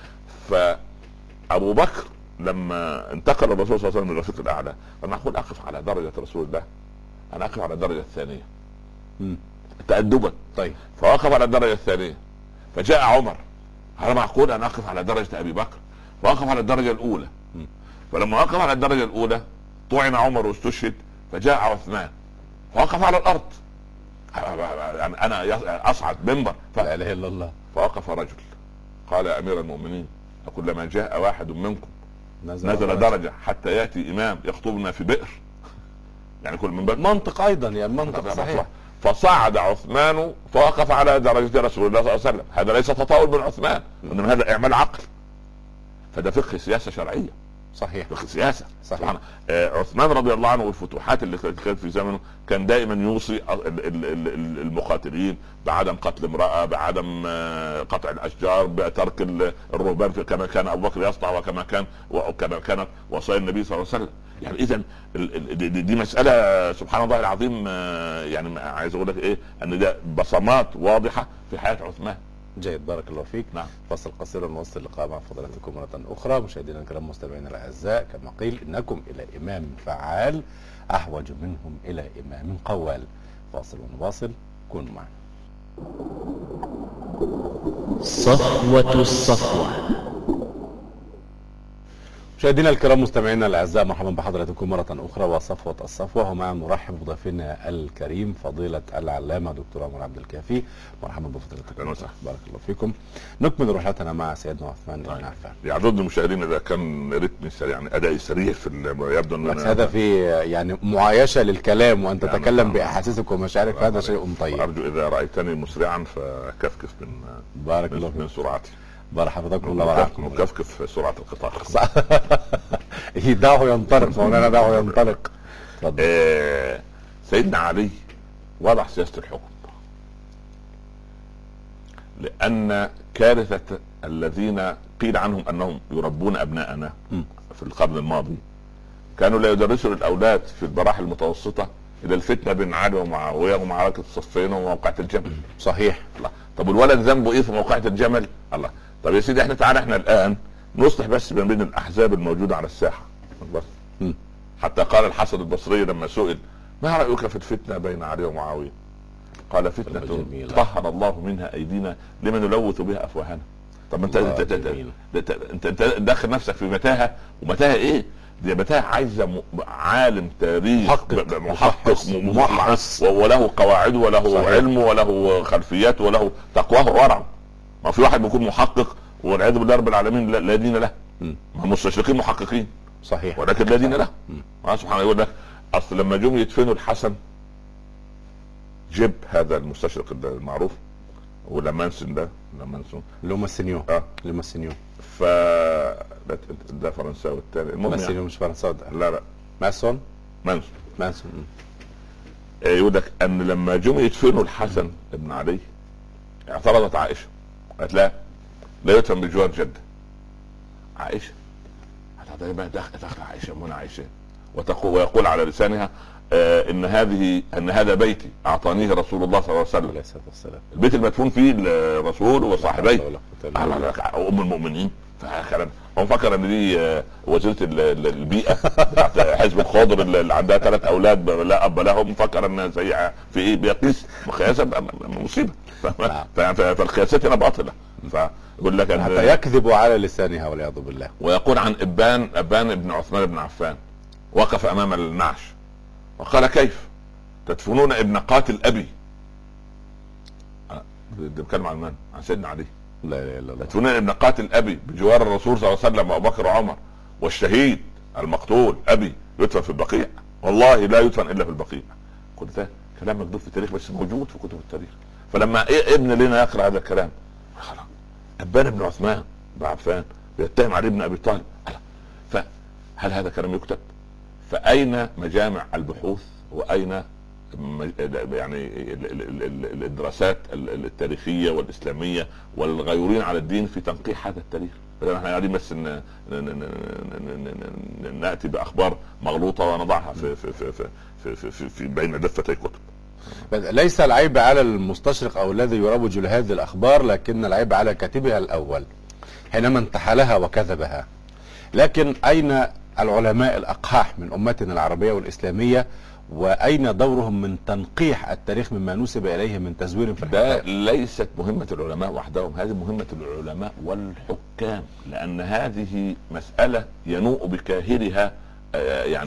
[SPEAKER 3] فابو بكر لما انتقل الرسول صلى الله عليه وسلم للرفيق الاعلى لما اقول اقف على درجه رسول الله انا اقف على الدرجه الثانيه تأدبا.
[SPEAKER 2] طيب.
[SPEAKER 3] فوقف على الدرجة الثانية. فجاء عمر، هل معقول أن أقف على درجة أبي بكر؟ وقف على الدرجة الأولى. فلما وقف على الدرجة الأولى طعن عمر واستشهد، فجاء عثمان وقف على الأرض. يعني أنا أصعد منبر
[SPEAKER 2] لا إله إلا الله.
[SPEAKER 3] فوقف رجل قال يا أمير المؤمنين كلما جاء واحد منكم نزل درجة حتى يأتي إمام يخطبنا في بئر. يعني كل من
[SPEAKER 2] منطق أيضا، يعني منطق صحيح.
[SPEAKER 3] فصعد عثمان فوقف على درجة رسول الله صلى الله عليه وسلم. هذا ليس تطاول من عثمان، انما هذا اعمال عقل. فده فقه سياسة شرعية.
[SPEAKER 2] صحيح.
[SPEAKER 3] فقه سياسة.
[SPEAKER 2] صحيح.
[SPEAKER 3] عثمان رضي الله عنه والفتوحات اللي كانت في زمنه كان دائما يوصي المقاتلين بعدم قتل امرأة، بعدم قطع الاشجار، بترك الرهبان كما كان ابو بكر يصنع وكما كانت وصايا النبي صلى الله عليه وسلم. يعني اذا دي مسألة سبحان الله العظيم. يعني عايز اقول لك ايه، ان ده بصمات واضحة في حياة عثمان.
[SPEAKER 2] جيد، بارك الله فيك.
[SPEAKER 3] نعم.
[SPEAKER 2] فصل قصير ونواصل اللقاء مع فضيلتكم مرة أخرى. مشاهدينا الكرام مستمعينا الأعزاء، كما قيل إنكم إلى إمام فعال أحوج منهم إلى إمام قوال. فاصل ونواصل، كونوا معنا.
[SPEAKER 4] صفوة الصفوة.
[SPEAKER 2] مشاهدينا الكرام مستمعينا الاعزاء، مرحبا بحضراتكم مره اخرى وصفوه الصفوه، ومع نرحب بضيفنا الكريم فضيله العلامه دكتور عمر عبد الكافي. مرحبا بفضيلتكم. بارك الله فيكم. نكمل رحلتنا مع سيدنا عثمان بن عفان.
[SPEAKER 3] يعذرني المشاهدين اذا كان رتمي سريع، يعني ادائي سريع في يبدو ان
[SPEAKER 2] هذا في يعني معايشه للكلام وان تتكلم باحاسيسك ومشاعرك، فهذا شيء طيب.
[SPEAKER 3] ارجو اذا رايتني مسرعا فكفكف من
[SPEAKER 2] بارك الله
[SPEAKER 3] من سرعتي.
[SPEAKER 2] بارك حفظكم الله ورعاكم.
[SPEAKER 3] مكفكف سرعة القطار.
[SPEAKER 2] دعه ينطلق، مولانا دعه ينطلق.
[SPEAKER 3] سيدنا علي وضع سياسة الحكم، لأن كارثة الذين قيل عنهم أنهم يربون أبناءنا في القرن الماضي كانوا لا يدرسوا للأولاد في المراحل المتوسطة إلى الفتنة بين علي ومعاوية ومعركة الصفين وموقعة الجمل.
[SPEAKER 2] صحيح.
[SPEAKER 3] الله. طب الولد ذنبه إيه في موقعة الجمل؟ الله. طب يا سيدي احنا تعالى احنا الان نصلح بس ما بين الاحزاب الموجوده على الساحه بس. حتى قال الحسن البصري لما سئل ما رايك في الفتنه بين علي ومعاويه؟ قال فتنه طهر الله منها ايدينا لما نلوث بها افواهنا. طب انت داخل نفسك في متاهه، ومتاهه ايه؟ دي متاهه عايزه عالم تاريخ محقق ممحص وله قواعده وله علم وله خلفيات وله تقواه وورعه. ما في واحد بيكون محقق والعياذ بالله رب العالمين لا دين له. ما المستشرقين محققين
[SPEAKER 2] صحيح
[SPEAKER 3] ولكن لا دين له. سبحانه يقول لك اصل لما جم يدفنوا الحسن جيب هذا المستشرق المعروف ولمانسون ده
[SPEAKER 2] لوماسينيو لوماسينيو
[SPEAKER 3] ف ده فرنساوي الثاني المهم
[SPEAKER 2] مش فرنساوي ده
[SPEAKER 3] لا
[SPEAKER 2] مانسون
[SPEAKER 3] يقول لك ان لما جم يدفنوا الحسن ابن علي اعترضت عائشه قالت لا يدفن بجوار جده. عائشه داخل عائشه منى عائشه ويقول على لسانها ان هذا بيتي اعطانيه رسول الله صلى الله عليه وسلم. البيت المدفون فيه الرسول وصاحبيه ام المؤمنين. فكلام هم فكر ان دي وزيره البيئه بتاعت حزب الخضر اللي عندها 3 اولاد لا اب لهم، فكر ان زي في ايه بيقيس مقياسه مصيبه. فالقياسات هنا باطله. فيقول لك
[SPEAKER 2] حتى يكذب على لسانها والعياذ بالله.
[SPEAKER 3] ويقول عن ابان ابن عثمان بن عفان وقف امام النعش وقال كيف تدفنون ابن قاتل ابي؟ بيتكلم عن من؟ عن سيدنا علي.
[SPEAKER 2] لا اله الا الله.
[SPEAKER 3] تدفنون ابن قاتل ابي بجوار الرسول صلى الله عليه وسلم وابو بكر وعمر، والشهيد المقتول ابي يدفن في البقيع، والله لا يدفن الا في البقيع. كل ده كلام مكتوب في التاريخ بس موجود في كتب التاريخ. فلما ابن لنا يقرا هذا الكلام خلاص ابان ابن عثمان بن عفان بيتهم علي بن ابي طالب، فهل هذا كلام يكتب؟ فاين مجامع البحوث واين يعني الدراسات التاريخيه والاسلاميه والغيورين على الدين في تنقيح هذا التاريخ؟ احنا قاعدين بس ناتي باخبار مغلوطه ونضعها في بين دفتي كتب.
[SPEAKER 2] ليس العيب على المستشرق او الذي يروج لهذه الاخبار، لكن العيب على كاتبها الاول حينما انتحلها وكذبها. لكن اين العلماء الاقحاح من امتنا العربيه والاسلاميه، واين دورهم من تنقيح التاريخ مما نسب اليه من تزوير في
[SPEAKER 3] الحكام؟ ده ليست مهمه العلماء وحدهم، هذه مهمه العلماء والحكام، لان هذه مساله ينوء بكاهلها يعني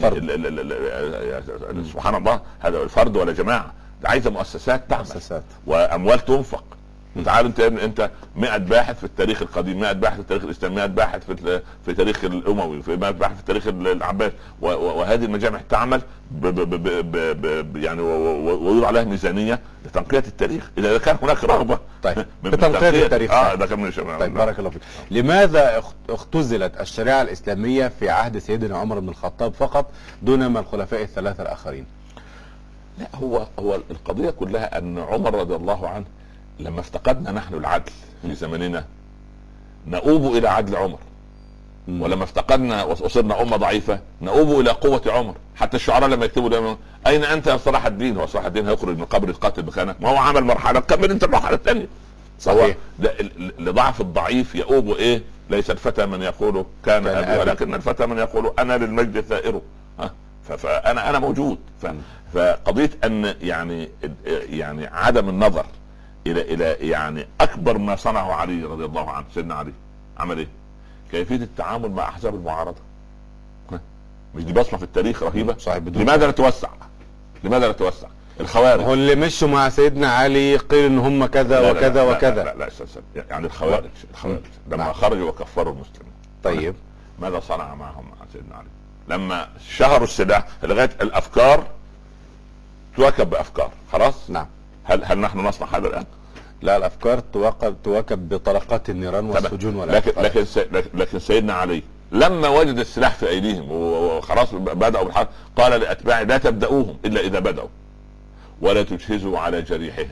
[SPEAKER 3] سبحان الله. هذا الفرد ولا جماعه، ده عايزه مؤسسات تعمل واموال تنفق. تعال انت 100 باحث في التاريخ القديم، 100 باحث في التاريخ الاسلامي، 100 باحث في تاريخ الاموي، 100 باحث في التاريخ العباسي، وهذه المجامع تعمل يعني ويوضع عليها ميزانيه لتنقيه التاريخ اذا كان هناك رغبه.
[SPEAKER 2] طيب بتنقيه التاريخ
[SPEAKER 3] ده كان من الشباب.
[SPEAKER 2] طيب بارك الله فيك. لماذا اختزلت الشريعه الاسلاميه في عهد سيدنا عمر بن الخطاب فقط دون من الخلفاء الثلاثه الاخرين؟
[SPEAKER 3] لا هو القضيه كلها ان عمر رضي الله عنه لما افتقدنا نحن العدل في زمننا نؤوب الى عدل عمر، ولما افتقدنا وصرنا امه ضعيفه نؤوب الى قوه عمر. حتى الشعراء لما يكتبوا دائما اين انت يا صلاح الدين، هو صلاح الدين هيخرج من قبر القاتل بخانه؟ ما هو عمل مرحله، كمل انت المرحله الثانيه.
[SPEAKER 2] صحيح.
[SPEAKER 3] لضعف الضعيف يؤوب ايه؟ ليس الفتى من يقول كان ابي، ولكن الفتى من يقول انا للمجد ثائر. فانا موجود. فقضيه ان يعني عدم النظر الى يعني اكبر ما صنعه علي رضي الله عنه. سيدنا علي عمل ايه؟ كيفيه التعامل مع احزاب المعارضه. مش دي بصمه في التاريخ رهيبه؟
[SPEAKER 2] صحيح.
[SPEAKER 3] لماذا نتوسع؟ الخوارج
[SPEAKER 2] هو اللي مشوا مع سيدنا علي قيل ان هم كذا وكذا وكذا.
[SPEAKER 3] لا يعني الخوارج لما خرجوا وكفروا المسلمين،
[SPEAKER 2] طيب
[SPEAKER 3] ماذا صنع معهم مع سيدنا علي؟ لما شهروا السلاح لغايه الافكار تواكب بافكار. خلاص.
[SPEAKER 2] نعم.
[SPEAKER 3] هل نحن نصنع هذا الان؟
[SPEAKER 2] لا، الافكار تواكب بطلقات النيران والسجون
[SPEAKER 3] لكن سيدنا علي لما وجد السلاح في ايديهم وخلاص بداوا بالحرب قال لاتباعه لا تبداوهم الا اذا بداوا، ولا تجهزوا على جريحهم،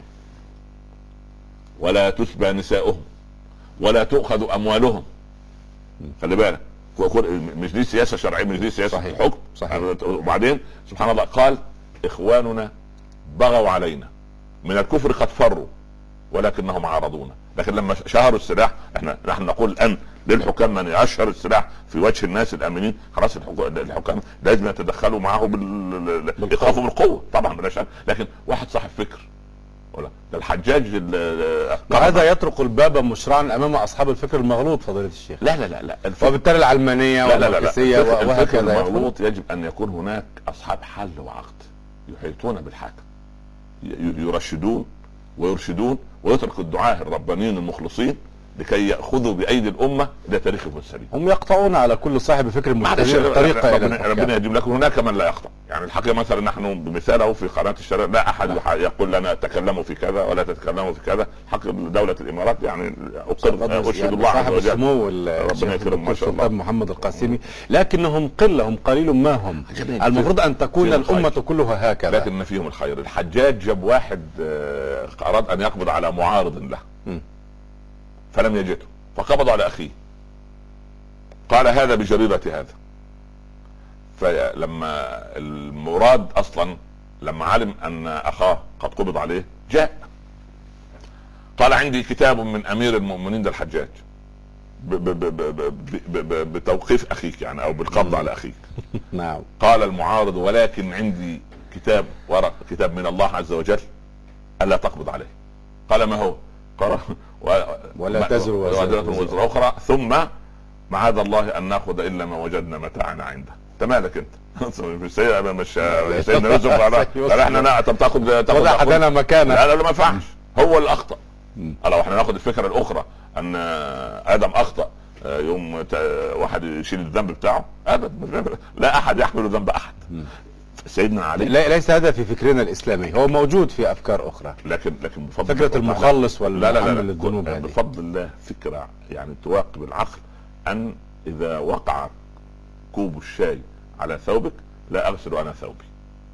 [SPEAKER 3] ولا تسبى نساؤهم، ولا تؤخذ اموالهم. خلي بالك، مش دي سياسه شرعيه، مش دي سياسه حكم.
[SPEAKER 2] صحيح.
[SPEAKER 3] وبعدين سبحان الله قال اخواننا بغوا علينا من الكفر قد فروا ولكنهم عارضونا، لكن لما شهروا السلاح، نحن نقول الان للحكام من يشهر السلاح في وجه الناس الامنين، خلاص الحكام لازم يتدخلوا معه بالايقاف بالقوه طبعا بلا شك. لكن واحد صاحب فكر ولا ده الحجاج
[SPEAKER 2] وهذا يطرق الباب مشرعا امام اصحاب الفكر المغلوط فضيله الشيخ.
[SPEAKER 3] لا
[SPEAKER 2] وبالتالي العلمانيه والماركسيه
[SPEAKER 3] وهكذا المغلوط يجب ان يكون هناك اصحاب حل وعقد يحيطون بالحاكم، يرشدون ويرشدون، ويترك الدعاة الربانيين المخلصين لكي ياخذوا بايدي الامه الى تاريخهم السليم.
[SPEAKER 2] هم يقطعون على كل صاحب فكر مستقل طريقه الى
[SPEAKER 3] ربنا يجيب لكم. هناك من لا يقطع، يعني الحقيقه مثلا نحن بمثاله في قناه الشرق لا احد يقول لنا تكلموا في كذا ولا تتكلموا في كذا. حق دوله الامارات يعني اشهد الله عز وجل
[SPEAKER 2] السمو
[SPEAKER 3] ربنا يكرم ما شاء الله
[SPEAKER 2] محمد القاسمي، لكنهم قله، هم قليل ما هم. المفروض ان تكون الامه كلها هكذا،
[SPEAKER 3] لكن فيهم الخير. الحجاج جاب واحد اراد ان يقبض على معارض له فلم يجده، فقبض على اخيه، قال هذا بجريرة هذا. فلما المراد اصلا لما علم ان اخاه قد قبض عليه جاء قال عندي كتاب من امير المؤمنين ده الحجاج بتوقيف اخيك يعني او بالقبض على اخيك.
[SPEAKER 2] نعم.
[SPEAKER 3] قال المعارض واكن عندي كتاب ورق، كتاب من الله عز وجل الا تقبض عليه. قال ما هو؟ قال
[SPEAKER 2] ولا تزر
[SPEAKER 3] وزر اخرى ثم معاذ الله ان ناخذ الا ما وجدنا متاعنا عنده. انت مالك انت؟ مش سيدنا يوسف قال احنا طب تاخذ
[SPEAKER 2] احدنا مكانه.
[SPEAKER 3] لا ما ينفعش، هو اللي اخطا. لو احنا ناخذ الفكره الاخرى ان ادم اخطا يوم واحد يشيل الذنب بتاعه، ابدا لا احد يحمل ذنب احد. سيدنا علي
[SPEAKER 2] ليس هذا في فكرنا الاسلامي، هو موجود في افكار اخرى،
[SPEAKER 3] لكن بفضل
[SPEAKER 2] فكره المخلص والمحمل
[SPEAKER 3] للذنوب بفضل الله فكره يعني تواكب العقل. ان اذا وقع كوب الشاي على ثوبك لا اغسل انا ثوبي،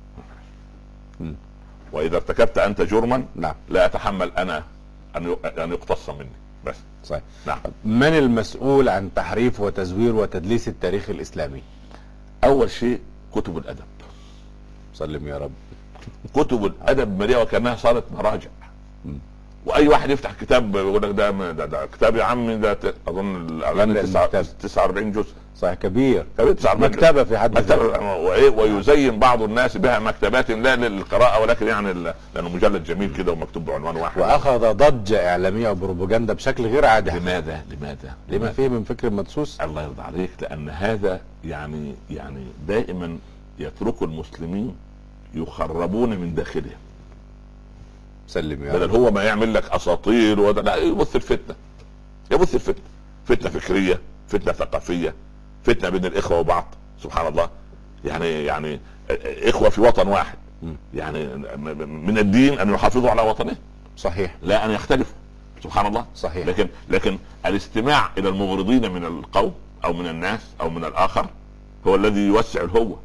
[SPEAKER 3] واذا ارتكبت انت جرما لا اتحمل انا ان يقتص مني بس.
[SPEAKER 2] صحيح.
[SPEAKER 3] نعم.
[SPEAKER 2] من المسؤول عن تحريف وتزوير وتدليس التاريخ الاسلامي؟
[SPEAKER 3] اول شيء كتب الادب.
[SPEAKER 2] سلم يا رب.
[SPEAKER 3] كتب الادب مليئه وكانها صارت مراجع. واي واحد يفتح كتاب يقول لك ده كتاب يا عمي، ده اظن الاعلان 49 جزء.
[SPEAKER 2] صحيح كبير مكتبه في حد ذاتها،
[SPEAKER 3] ويزين بعض الناس بها مكتبات لا للقراءه ولكن يعني لانه مجلد جميل كده ومكتوب بعنوان واحد،
[SPEAKER 2] واخذ ضجه اعلاميه وبروباغندا بشكل غير عادي.
[SPEAKER 3] لما
[SPEAKER 2] فيه من فكر مدسوس.
[SPEAKER 3] الله يرضى عليك، لان هذا يعني دائما يترك المسلمين يخربون من داخلهم.
[SPEAKER 2] سلم يا
[SPEAKER 3] بدل هو ما يعمل لك اساطير لا يبث الفتنه، فتنه فكريه، فتنه ثقافيه، فتنه بين الاخوه وبعض. سبحان الله، يعني اخوه في وطن واحد، يعني من الدين ان يحافظوا على وطنهم.
[SPEAKER 2] صحيح.
[SPEAKER 3] لا ان يختلفوا. سبحان الله.
[SPEAKER 2] صحيح.
[SPEAKER 3] لكن الاستماع الى المغرضين من القوم او من الناس او من الاخر هو الذي يوسع الهوة.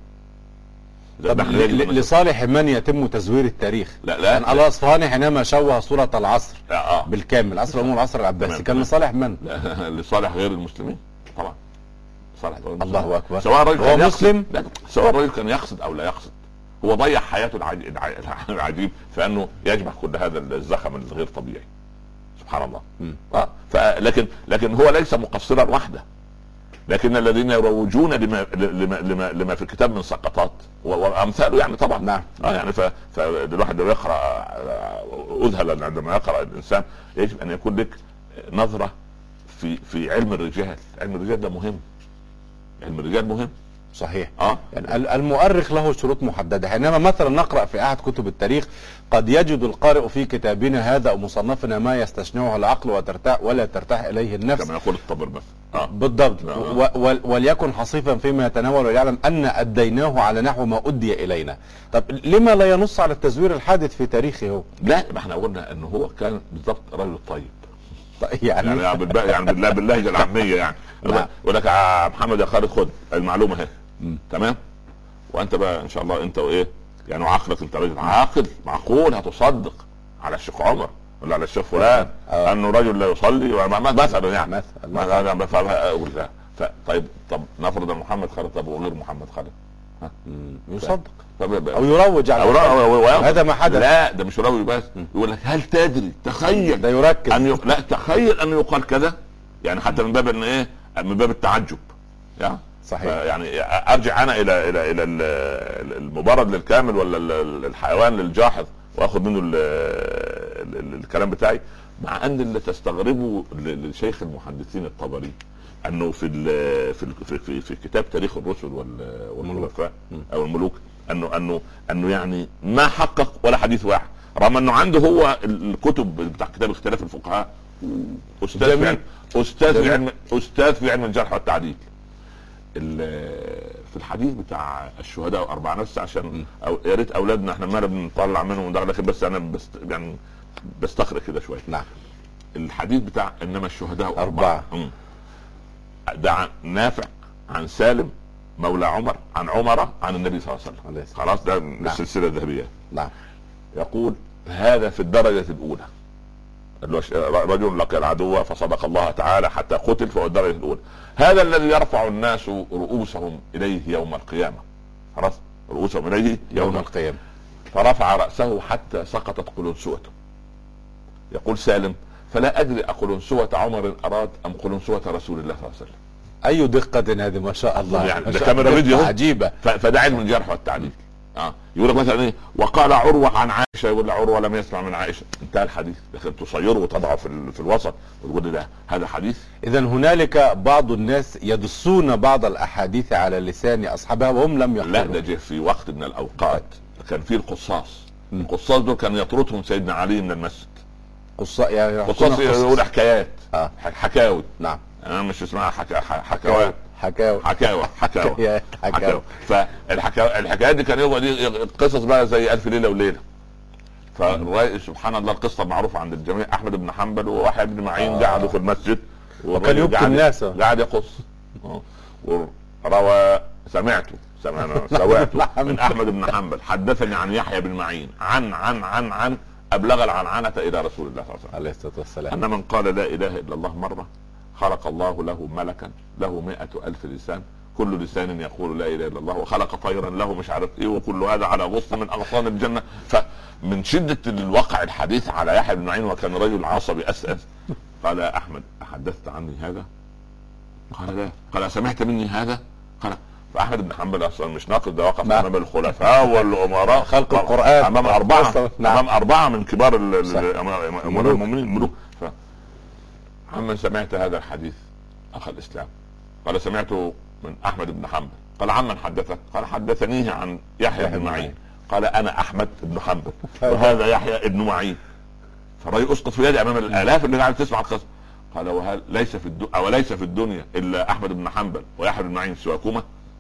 [SPEAKER 2] لصالح من يتم تزوير التاريخ؟
[SPEAKER 3] لا
[SPEAKER 2] يعني الاصفهاني حينما شوه صورة العصر بالكامل، عصر الاموي العصر العباسي، كان لصالح من؟
[SPEAKER 3] لصالح غير المسلمين طبعا. صالح
[SPEAKER 2] الله اكبر.
[SPEAKER 3] سواء الرجل
[SPEAKER 2] هو مسلم،
[SPEAKER 3] سواء الرجل كان يقصد او لا يقصد، هو ضيع حياته العجيب في انه يجمع كل هذا الزخم الغير طبيعي. سبحان الله. لكن هو ليس مقصرا وحده، لكن الذين يروجون لما في الكتاب من سقطات وامثاله يعني طبعا.
[SPEAKER 2] نعم.
[SPEAKER 3] يعني فالواحد لو يقرا اذهل عندما يقرا الانسان. يجب ان يكون لك نظره في علم الرجال. علم الرجال ده مهم، علم الرجال مهم.
[SPEAKER 2] صحيح. يعني المؤرخ له شروط محدده. حينما مثلا نقرا في احد كتب التاريخ قد يجد القارئ في كتابنا هذا او مصنفنا ما يستشنعه العقل ولا ترتاح اليه النفس،
[SPEAKER 3] كما يقول الطبر مثلا.
[SPEAKER 2] بالضبط. وليكن حصيفا فيما يتناول ويعلم ان اديناه على نحو ما ادي الينا. طب لما لا ينص على التزوير الحادث في تاريخه هو؟
[SPEAKER 3] لا، ما احنا قلنا انه هو كان بالضبط رجل طيب.
[SPEAKER 2] يعني
[SPEAKER 3] باللهجه العاميه يعني. يقول لك يا محمد يا خالد خد المعلومه اهي. تمام. وانت بقى ان شاء الله انت وايه يعني عقلك، انت راجل عاقل معقول هتصدق على الشيخ عمر ولا على الشيخ فلان انه رجل لا يصلي مثلا يعني طيب نفرض محمد خالد، طب وغير محمد خالد
[SPEAKER 2] يصدق او يروج على هذا ما حدث.
[SPEAKER 3] لا ده مش يروج بس، يقول لك هل تدري، تخيل،
[SPEAKER 2] ده يركز
[SPEAKER 3] لا تخيل ان يقال كذا، يعني حتى من باب ان ايه، من باب التعجب يعني.
[SPEAKER 2] صحيح.
[SPEAKER 3] يعني ارجع انا الى المبرد للكامل ولا الحيوان للجاحظ واخذ منه الكلام بتاعي، مع ان اللي تستغربه لشيخ المحدثين الطبري انه في كتاب تاريخ الرسل والخلفاء او الملوك انه يعني ما حقق ولا حديث واحد، رغم انه عنده هو الكتب بتاع كتاب اختلاف الفقهاء، استاذ في علم الجرح والتعديل. في الحديث بتاع الشهداء واربع نفس، عشان يا ريت اولادنا احنا ما بنطلع منهم ده، لكن بس انا يعني بستخرج كده شويه.
[SPEAKER 2] نعم.
[SPEAKER 3] الحديث بتاع انما الشهداء اربعه ده نافع عن سالم مولى عمر عن عمر عن النبي صلى الله عليه وسلم. خلاص ده من السلسله الذهبيه.
[SPEAKER 2] نعم.
[SPEAKER 3] يقول هذا في الدرجه الاولى، رجل لقي العدو فصدق الله تعالى حتى قتل، فهو الدرجه الاولى. هذا الذي يرفع الناس رؤوسهم اليه يوم القيامه، خلاص رؤوسهم اليه يوم القيامه، فرفع راسه حتى سقطت قلنسوته. يقول سالم فلا ادري اقلنسوة عمر اراد ام قلنسوة رسول الله صلى الله عليه وسلم.
[SPEAKER 2] اي دقة هذه ما شاء الله،
[SPEAKER 3] يعني ده كاميرا فيديو
[SPEAKER 2] عجيبة.
[SPEAKER 3] فده علم الجرح والتعديل. يقول لك مثلا ايه، وقال عروة عن عائشة، يقول عروة لم يسمع من عائشة، انتهى الحديث. لكن تصيره وتضعه في الوسط وتقول لا هذا حديث.
[SPEAKER 2] اذا هنالك بعض الناس يدسون بعض الاحاديث على لسان اصحابها وهم لم يحضروا.
[SPEAKER 3] لا ده جه في وقت من الاوقات كان فيه القصاص. القصاص دول كان يطردهم سيدنا علي من المسجد.
[SPEAKER 2] قصاص
[SPEAKER 3] يقول حكايات حكاوي.
[SPEAKER 2] نعم.
[SPEAKER 3] انا مش اسمها حكاوات، حكاوي. فالحكايات دي كان يبقى دي قصص بقى زي ألف ليلة وليلة. فالرأي سبحان الله القصة معروفة عند الجميع. أحمد بن حنبل وواحد بن معين قعدوا في المسجد
[SPEAKER 2] وكان يبكي الناس،
[SPEAKER 3] قاعد يقص وروى سمعت من أحمد بن حنبل حدثني عن يحيى بن معين عن أبلغ العنعنة إلى رسول الله صلى الله
[SPEAKER 2] عليه الصلاة والسلام
[SPEAKER 3] أن من قال لا إله إلا الله مرة خلق الله له ملكا له 100,000 لسان كل لسان يقول لا اله الا الله، وخلق طيرا له مش عارف ايه، وكل هذا على غصن من اغصان الجنه. فمن شده الواقع الحديث على يحيى بن معين، وكان رجل عصبي اسأل، قال يا احمد احدثت عني هذا؟ قال لا. قال سمعت مني هذا؟ قال. فاحمد بن حنبل اصلا مش ناقد، ده وقف امام الخلفاء والامراء
[SPEAKER 2] خلق القران
[SPEAKER 3] امام اربعه من كبار امراء المؤمنين الملوك. عمن سمعت هذا الحديث اخ الاسلام؟ قال سمعته من احمد بن حنبل. قال عمن حدثك؟ قال حدثنيه عن يحيى بن معين. قال انا احمد بن حنبل وهذا يحيى بن معين. فالرجل اسقط في يدي امام الالاف اللي قاعد تسمع القصه. قال وهل ليس في الدنيا الا احمد بن حنبل ويحيى بن معين سواكما؟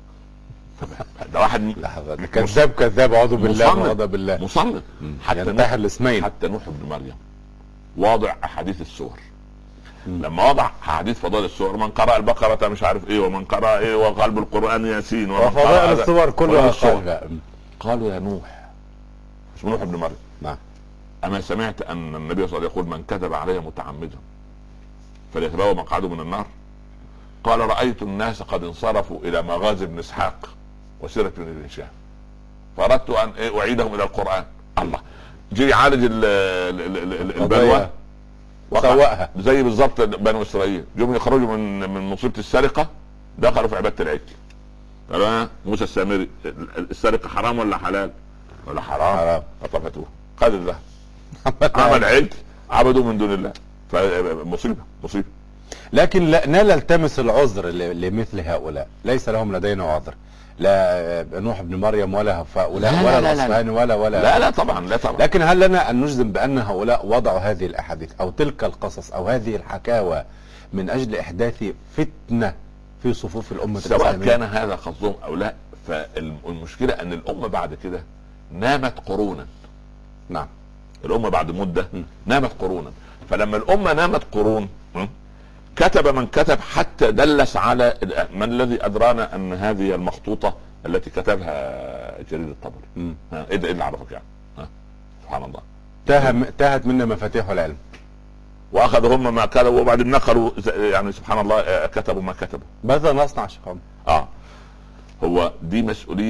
[SPEAKER 3] ده واحد
[SPEAKER 2] كذاب اعوذ بالله وغضب بالله
[SPEAKER 3] مصلب.
[SPEAKER 2] حتى ينتحر الاسمين.
[SPEAKER 3] حتى نوح بن مريم واضع احاديث السور. لما وضع حديث فضائل السور، من قرأ البقرة مش عارف ايه، ومن قرأ ايه، وقلب القرآن ياسين،
[SPEAKER 2] وفضائل السور كلها
[SPEAKER 3] قالوا يا نوح، اسمه نوح بن مريم،
[SPEAKER 2] نعم،
[SPEAKER 3] اما سمعت ان النبي صلى الله عليه وسلم يقول من كذب علي متعمدا فليتبوأ مقعده من النار؟ قال رأيت الناس قد انصرفوا الى مغازي بن اسحاق وسيرة بن هشام فاردت ان اعيدهم الى القرآن. الله جي يعالج البلوى
[SPEAKER 2] وسوقها
[SPEAKER 3] زي بالظبط بنو اسرائيل جم يخرجوا من مصيبه السرقه، دخلوا في عباده العجل. قالوا موسى السامري السرقه حرام ولا حلال؟ ولا حرام. فطفتوه خد الذهب عمل عجل عبدوا من دون الله. فمصيبه.
[SPEAKER 2] لكن لا نلتمس العذر لمثل هؤلاء، ليس لهم لدينا عذر، لا نوح بن مريم ولا هؤلاء ولا الأصفهاني ولا
[SPEAKER 3] لا طبعا.
[SPEAKER 2] لكن هل لنا ان نجزم بان هؤلاء وضعوا هذه الاحاديث او تلك القصص او هذه الحكاوى من اجل احداث فتنة في صفوف الامة
[SPEAKER 3] سواء كان هذا قصدهم او لا؟ فالمشكلة ان الامة بعد كده نامت قرونا.
[SPEAKER 2] نعم.
[SPEAKER 3] الامة بعد مدة نامت قرونا. فلما الامة نامت قرون كتب من كتب حتى دلس على من الذي ادرانا ان هذه المخطوطة التي كتبها جرير الطبري. ايه اللي عرفك يعني؟ سبحان الله.
[SPEAKER 2] تاهت منا مفاتيح العلم.
[SPEAKER 3] واخذوا هم ما كتبوا وبعدين نقلوا، يعني سبحان الله كتبوا ما كتبوا.
[SPEAKER 2] ماذا نصنع شيخ؟
[SPEAKER 3] هو دي مسؤولية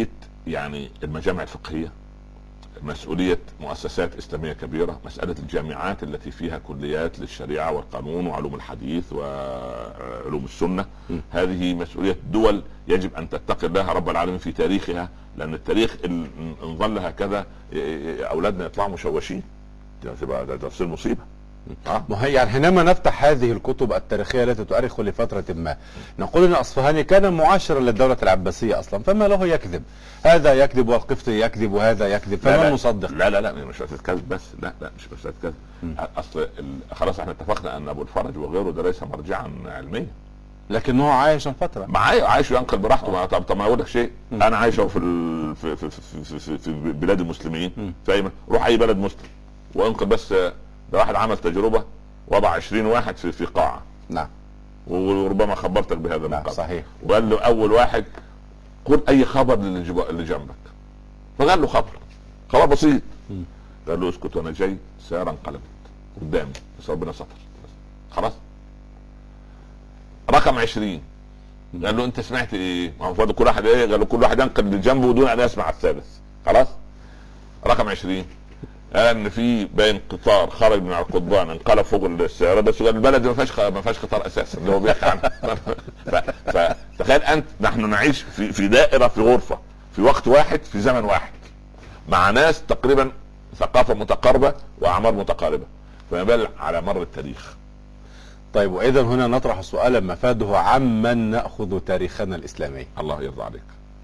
[SPEAKER 3] يعني المجامع الفقهية، مسؤولية مؤسسات إسلامية كبيرة، مسألة الجامعات التي فيها كليات للشريعة والقانون وعلوم الحديث وعلوم السنة، هذه مسؤولية دول يجب أن تتقي الله رب العالمين في تاريخها، لأن التاريخ إن ظل هكذا أولادنا يطلعوا مشوشين، ده تصير مصيبة.
[SPEAKER 2] ما هي يعني حينما نفتح هذه الكتب التاريخية التي تؤرخ لفترة ما نقول ان اصفهاني كان معاشرا للدولة العباسية اصلا، فما له يكذب؟ هذا يكذب والقفطي يكذب وهذا يكذب، فمن نصدق؟
[SPEAKER 3] لا مش مسألة كذب بس، لا مش مسألة كذب. اصل خلاص احنا اتفقنا ان ابو الفرج وغيره ده ليس مرجعا علميا،
[SPEAKER 2] لكنه عايش فترة
[SPEAKER 3] عايش ينقل براحته. طب ما اقول لك شيء، انا عايش في في بلاد المسلمين، فاهم؟ روح اي بلد مسلم وانقل، بس ده واحد عمل تجربة وضع 20 واحد في قاعة،
[SPEAKER 2] نعم،
[SPEAKER 3] وربما خبرتك بهذا
[SPEAKER 2] نعم
[SPEAKER 3] المقام،
[SPEAKER 2] صحيح،
[SPEAKER 3] وقال له اول واحد قل اي خبر اللي جنبك، فقال له خبر بسيط، قال له اسكت وانا جاي سيارة انقلبت قدامي بس ربنا ستر، خلاص. رقم 20 قال له انت سمعت ايه؟ ما هو كل واحد ايه؟ قال له كل واحد ينقل اللي جنبه دون ان يسمع الثالث، خلاص. رقم 20 قال ان في باين قطار خرج من القضبان انقلب فوق السياره، بس البلد ما فيهاش قطار اساسا اللي هو بيحكي عنه. فتخيل انت، نحن نعيش في دائره، في غرفه، في وقت واحد، في زمن واحد، مع ناس تقريبا ثقافه متقاربه واعمار متقاربه، فما بال على مر التاريخ.
[SPEAKER 2] طيب، واذا هنا نطرح سؤالا مفاده عمن ناخذ تاريخنا الاسلامي؟
[SPEAKER 3] الله يرضى عليك.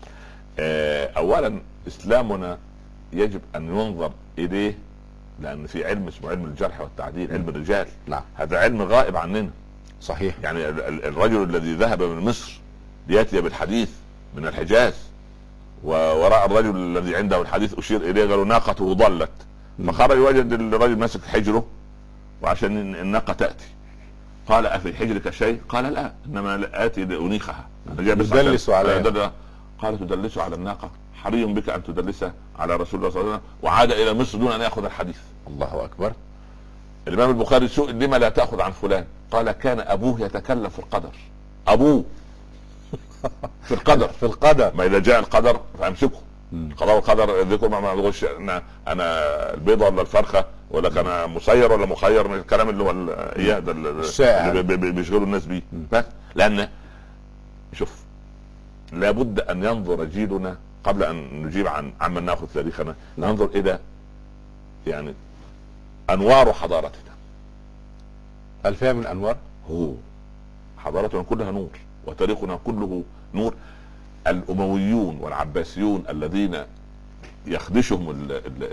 [SPEAKER 3] اولا اسلامنا يجب ان ينظر اليه، لان في علم اسمه علم الجرح والتعديل، علم الرجال.
[SPEAKER 2] نعم.
[SPEAKER 3] هذا علم غائب عننا.
[SPEAKER 2] صحيح.
[SPEAKER 3] يعني الرجل الذي ذهب من مصر لياتي بالحديث من الحجاز، وراء الرجل الذي عنده الحديث اشير اليه قالوا ناقته ضلت، فخرج وجد الرجل ماسك حجره وعشان الناقه تاتي، قال افي حجرك شيء؟ قال لا، انما اتي لانيخها،
[SPEAKER 2] تدلس عليها.
[SPEAKER 3] قال تدلس على الناقه؟ حري بك ان تدلسها على رسول الله صلى الله عليه وسلم. وعاد الى مصر دون ان ياخذ الحديث.
[SPEAKER 2] الله اكبر.
[SPEAKER 3] الامام البخاري سئل لما لا تاخذ عن فلان؟ قال كان ابوه يتكلم في القدر. ابوه في القدر.
[SPEAKER 2] في القدر.
[SPEAKER 3] ما اذا جاء القدر فامسكه. قضاء القدر ذكر ما بقولش انا البيضه ولا الفرخه، ولا انا مسير ولا مخير، من الكلام اللي هو اياه ده اللي بيشغلوا الناس بيه. بس لان شوف، لابد ان ينظر جيلنا قبل ان نجيب عمن ناخذ تاريخنا، ننظر الى يعني انوار حضارتنا.
[SPEAKER 2] هل فيها من انوار؟
[SPEAKER 3] هو حضارتنا كلها نور وتاريخنا كله نور. الامويون والعباسيون الذين يخدشهم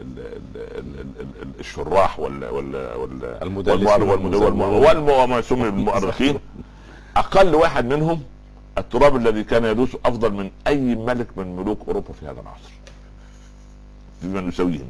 [SPEAKER 3] الشراح وما يسمى المؤرخين، اقل واحد منهم التراب الذي كان يدوس افضل من اي ملك من ملوك اوروبا في هذا العصر بما نسويهم.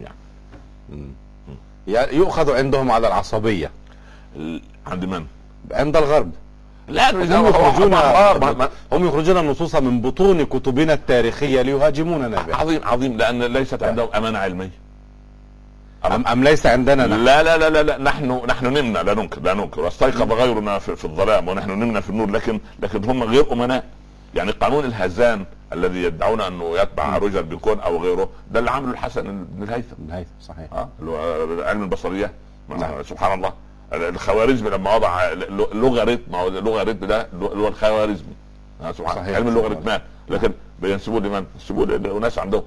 [SPEAKER 2] يعني يؤخذ عندهم على العصبية.
[SPEAKER 3] عند من؟
[SPEAKER 2] عند الغرب.
[SPEAKER 3] لا،
[SPEAKER 2] هم يخرجون النصوص من بطون كتبنا التاريخية ليهاجموننا بها.
[SPEAKER 3] عظيم لان ليست عندهم امانة علمية.
[SPEAKER 2] أم ليس عندنا نحن؟
[SPEAKER 3] لا نحن نمنا، لا ننكر واستيقظ غيرنا في الظلام ونحن نمنا في النور، لكن هم غير امناء. يعني قانون الهذان الذي يدعون انه يتبع رجل بيكون او غيره، ده اللي عمله الحسن بن الهيثم.
[SPEAKER 2] صحيح.
[SPEAKER 3] علم البصرية. سبحان الله. الخوارزمي لما وضع لوغاريتم، اللوغاريتم ده اللي هو الخوارزمي. سبحان الله. علم اللوغاريتمات، لكن بينسبوه لمن؟ ينسبوه لناس عندهم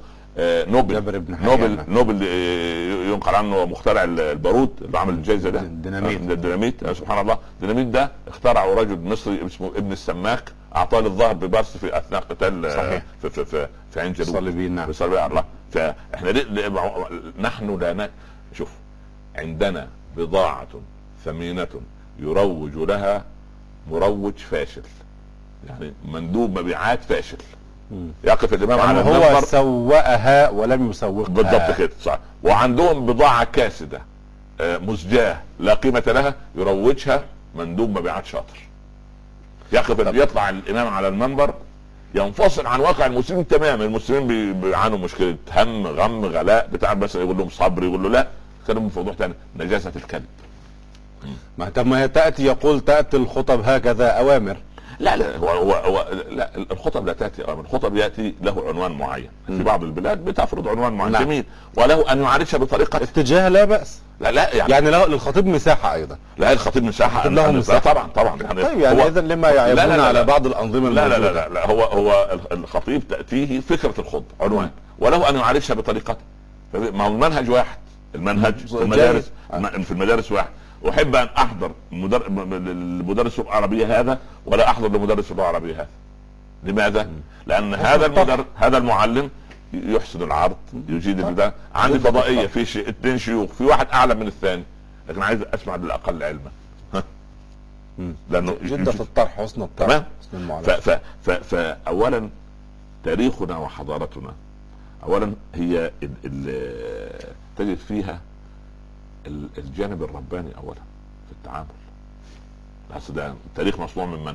[SPEAKER 3] نوبل ينقل عنه مخترع البارود اللي عمل الجائزه ده، الديناميت. سبحان الله. الديناميت ده اخترعه رجل مصري اسمه ابن السماك، اعطاه للظهر ببرص في اثناء قتال في عين جالوت
[SPEAKER 2] الصليبيين.
[SPEAKER 3] في الله. فاحنا نحن لا شوف، عندنا بضاعه ثمينه يروج لها مروج فاشل، يعني مندوب مبيعات فاشل. يقف الامام على
[SPEAKER 2] المنبر، هو سوقها ولم يسوقها.
[SPEAKER 3] بالضبط كده، صح. وعندهم بضاعه كاسده مزجاه لا قيمه لها يروجها مندوب مبيعات شاطر. يقف يطلع الامام على المنبر ينفصل عن واقع المسلمين تماما. المسلمين بيعانوا مشكله هم، غم، غلاء بتاع، بس يقول لهم صبر، يقول له لا، كلام في موضوع ثاني، نجاسه الكلب.
[SPEAKER 2] ما تأتي يقول تأتي الخطب هكذا أوامر.
[SPEAKER 3] لا هو لا، الخطب لا تاتي، الخطب ياتي له عنوان معين. في بعض البلاد بتفرض عنوان معين،
[SPEAKER 2] نعم.
[SPEAKER 3] جميل، وله ان يعالجها بطريقه
[SPEAKER 2] اتجاه لا باس.
[SPEAKER 3] لا
[SPEAKER 2] يعني له للخطيب مساحه ايضا.
[SPEAKER 3] لا، الخطيب مساحه
[SPEAKER 2] لهم مساحه
[SPEAKER 3] طبعا يعني.
[SPEAKER 2] طيب يعني اذا لما يعيبون على بعض الانظمه
[SPEAKER 3] لا هو الخطيب تاتيه فكره الخطبه عنوان، وله ان يعالجها بطريقته. ما هو المنهج واحد، المنهج في المدارس في المدارس واحد. احب ان احضر لمدرس اللغه العربيه هذا ولا احضر لمدرس اللغه العربيه هذا. لماذا؟ لان هذا المعلم يحسن العرض، يجيد البداية. عندي فضائيه في اثنين شيوخ، في واحد اعلى من الثاني، لكن عايز اسمع للاقل علما.
[SPEAKER 2] لانه جدا في الطرح، حسن الطرح، حسن المعالجه.
[SPEAKER 3] فاولا تاريخنا وحضارتنا اولا هي تجد فيها الجانب الرباني اولا في التعامل. ده التاريخ مصنوع من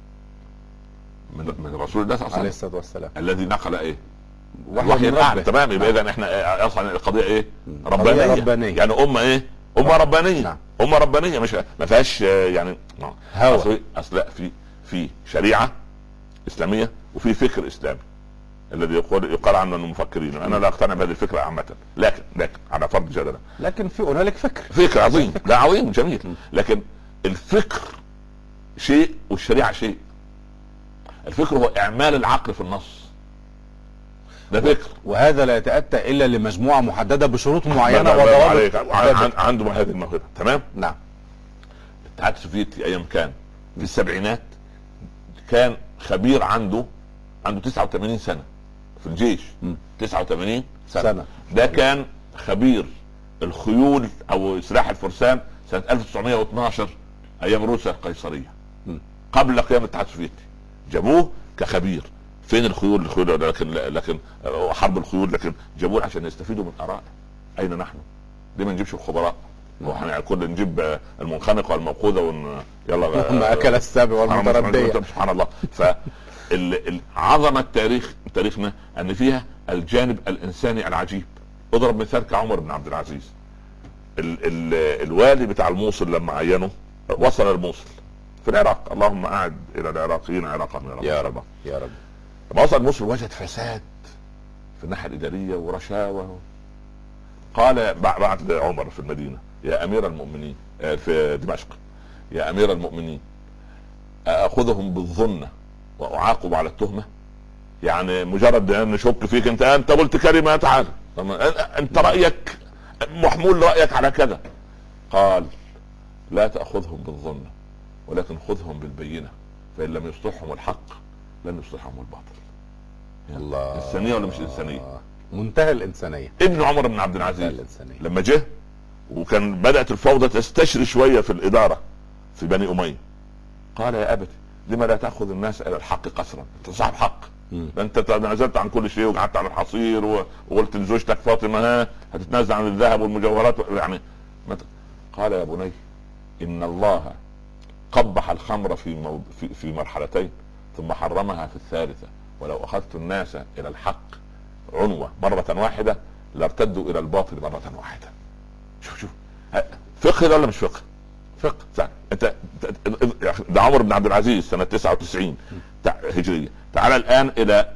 [SPEAKER 3] من رسول الله صلى الله عليه
[SPEAKER 2] الصلاه والسلام،
[SPEAKER 3] الذي نقل ايه؟
[SPEAKER 2] وحي الاعلى.
[SPEAKER 3] تمام. يبقى اذا احنا اصلا القضيه ايه؟ ربانيه. يعني امه ايه؟ امه ربانيه. نعم. امه ربانيه، مش ما فيهاش يعني اصل في شريعه اسلاميه وفي فكر اسلامي الذي يقال عنه انه مفكرين. انا لا اقتنع بهذه الفكره عامه، لكن على فرض جدلا،
[SPEAKER 2] لكن في هنالك
[SPEAKER 3] فكر عظيم. لا عظيم جميل، لكن الفكر شيء والشريعه شيء. الفكر هو اعمال العقل في النص، ده فكر،
[SPEAKER 2] وهذا لا يتاتى الا لمجموعه محدده بشروط معينه وضوابط.
[SPEAKER 3] عنده هذه الموهبه. تمام.
[SPEAKER 2] نعم.
[SPEAKER 3] الاتحاد السوفيتي ايام كان في السبعينات كان خبير عنده 89 سنه في الجيش. 89 سنه. ده كان خبير الخيول او سلاح الفرسان سنه 1912 ايام روسيا القيصريه، قبل قيام الاتحاد السوفيتي. جابوه كخبير. فين الخيول؟ لكن حرب الخيول، لكن جابوه عشان يستفيدوا من آراء. اين نحن؟ ليه ما نجيبش الخبراء؟ واحنا كل نجيب المنخنقه والموقوذه يلا
[SPEAKER 2] ما اكل السابع والمترديه.
[SPEAKER 3] سبحان الله. عظمه تاريخنا ان فيها الجانب الانساني العجيب. اضرب مثال كعمر بن عبد العزيز، الوالي بتاع الموصل لما عينه وصل الموصل في العراق. اللهم اعد الى العراقيين عراقهم
[SPEAKER 2] يا رب يا رب.
[SPEAKER 3] لما وصل الموصل وجد فساد في الناحيه الاداريه ورشاوى. قال بعد عمر في المدينه: يا امير المؤمنين، في دمشق: يا امير المؤمنين، اخذهم بالظنه واعاقب على التهمه؟ يعني مجرد ان نشك فيك، انت قلت كلمه تعال، انت رايك محمول رايك على كذا. قال: لا تاخذهم بالظنه ولكن خذهم بالبينه، فان لم يصلحهم الحق لن يصلحهم الباطل.
[SPEAKER 2] الله.
[SPEAKER 3] انسانيه ولا مش انسانيه؟
[SPEAKER 2] منتهى الانسانيه.
[SPEAKER 3] ابن عمر بن عبد العزيز لما جه وكان بدات الفوضى تستشري شويه في الاداره في بني اميه، قال: يا ابتي لما لا تاخذ الناس الى الحق قسرا؟ انت صاحب حق، انت تنازلت عن كل شيء وقعدت على الحصير وقلت لزوجتك فاطمه هتتنازل عن الذهب والمجوهرات يعني. قال: يا بني، ان الله قبح الخمر في مرحلتين ثم حرمها في الثالثه، ولو اخذت الناس الى الحق عنوه مره واحده لارتدوا الى الباطل مره واحده. شوف فقه ده ولا مش فقه؟ فقه. انت ده عمر بن عبد العزيز سنه 99 هجريه. تعال الان الى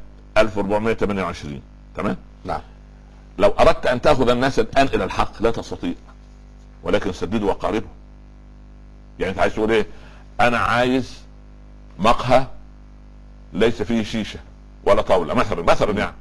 [SPEAKER 3] 1428. تمام.
[SPEAKER 2] نعم.
[SPEAKER 3] لو اردت ان تاخذ الناس الان الى الحق لا تستطيع، ولكن سددوا وقاربوا. يعني انت عايز تقول ايه؟ انا عايز مقهى ليس فيه شيشه ولا طاوله مثلا يعني.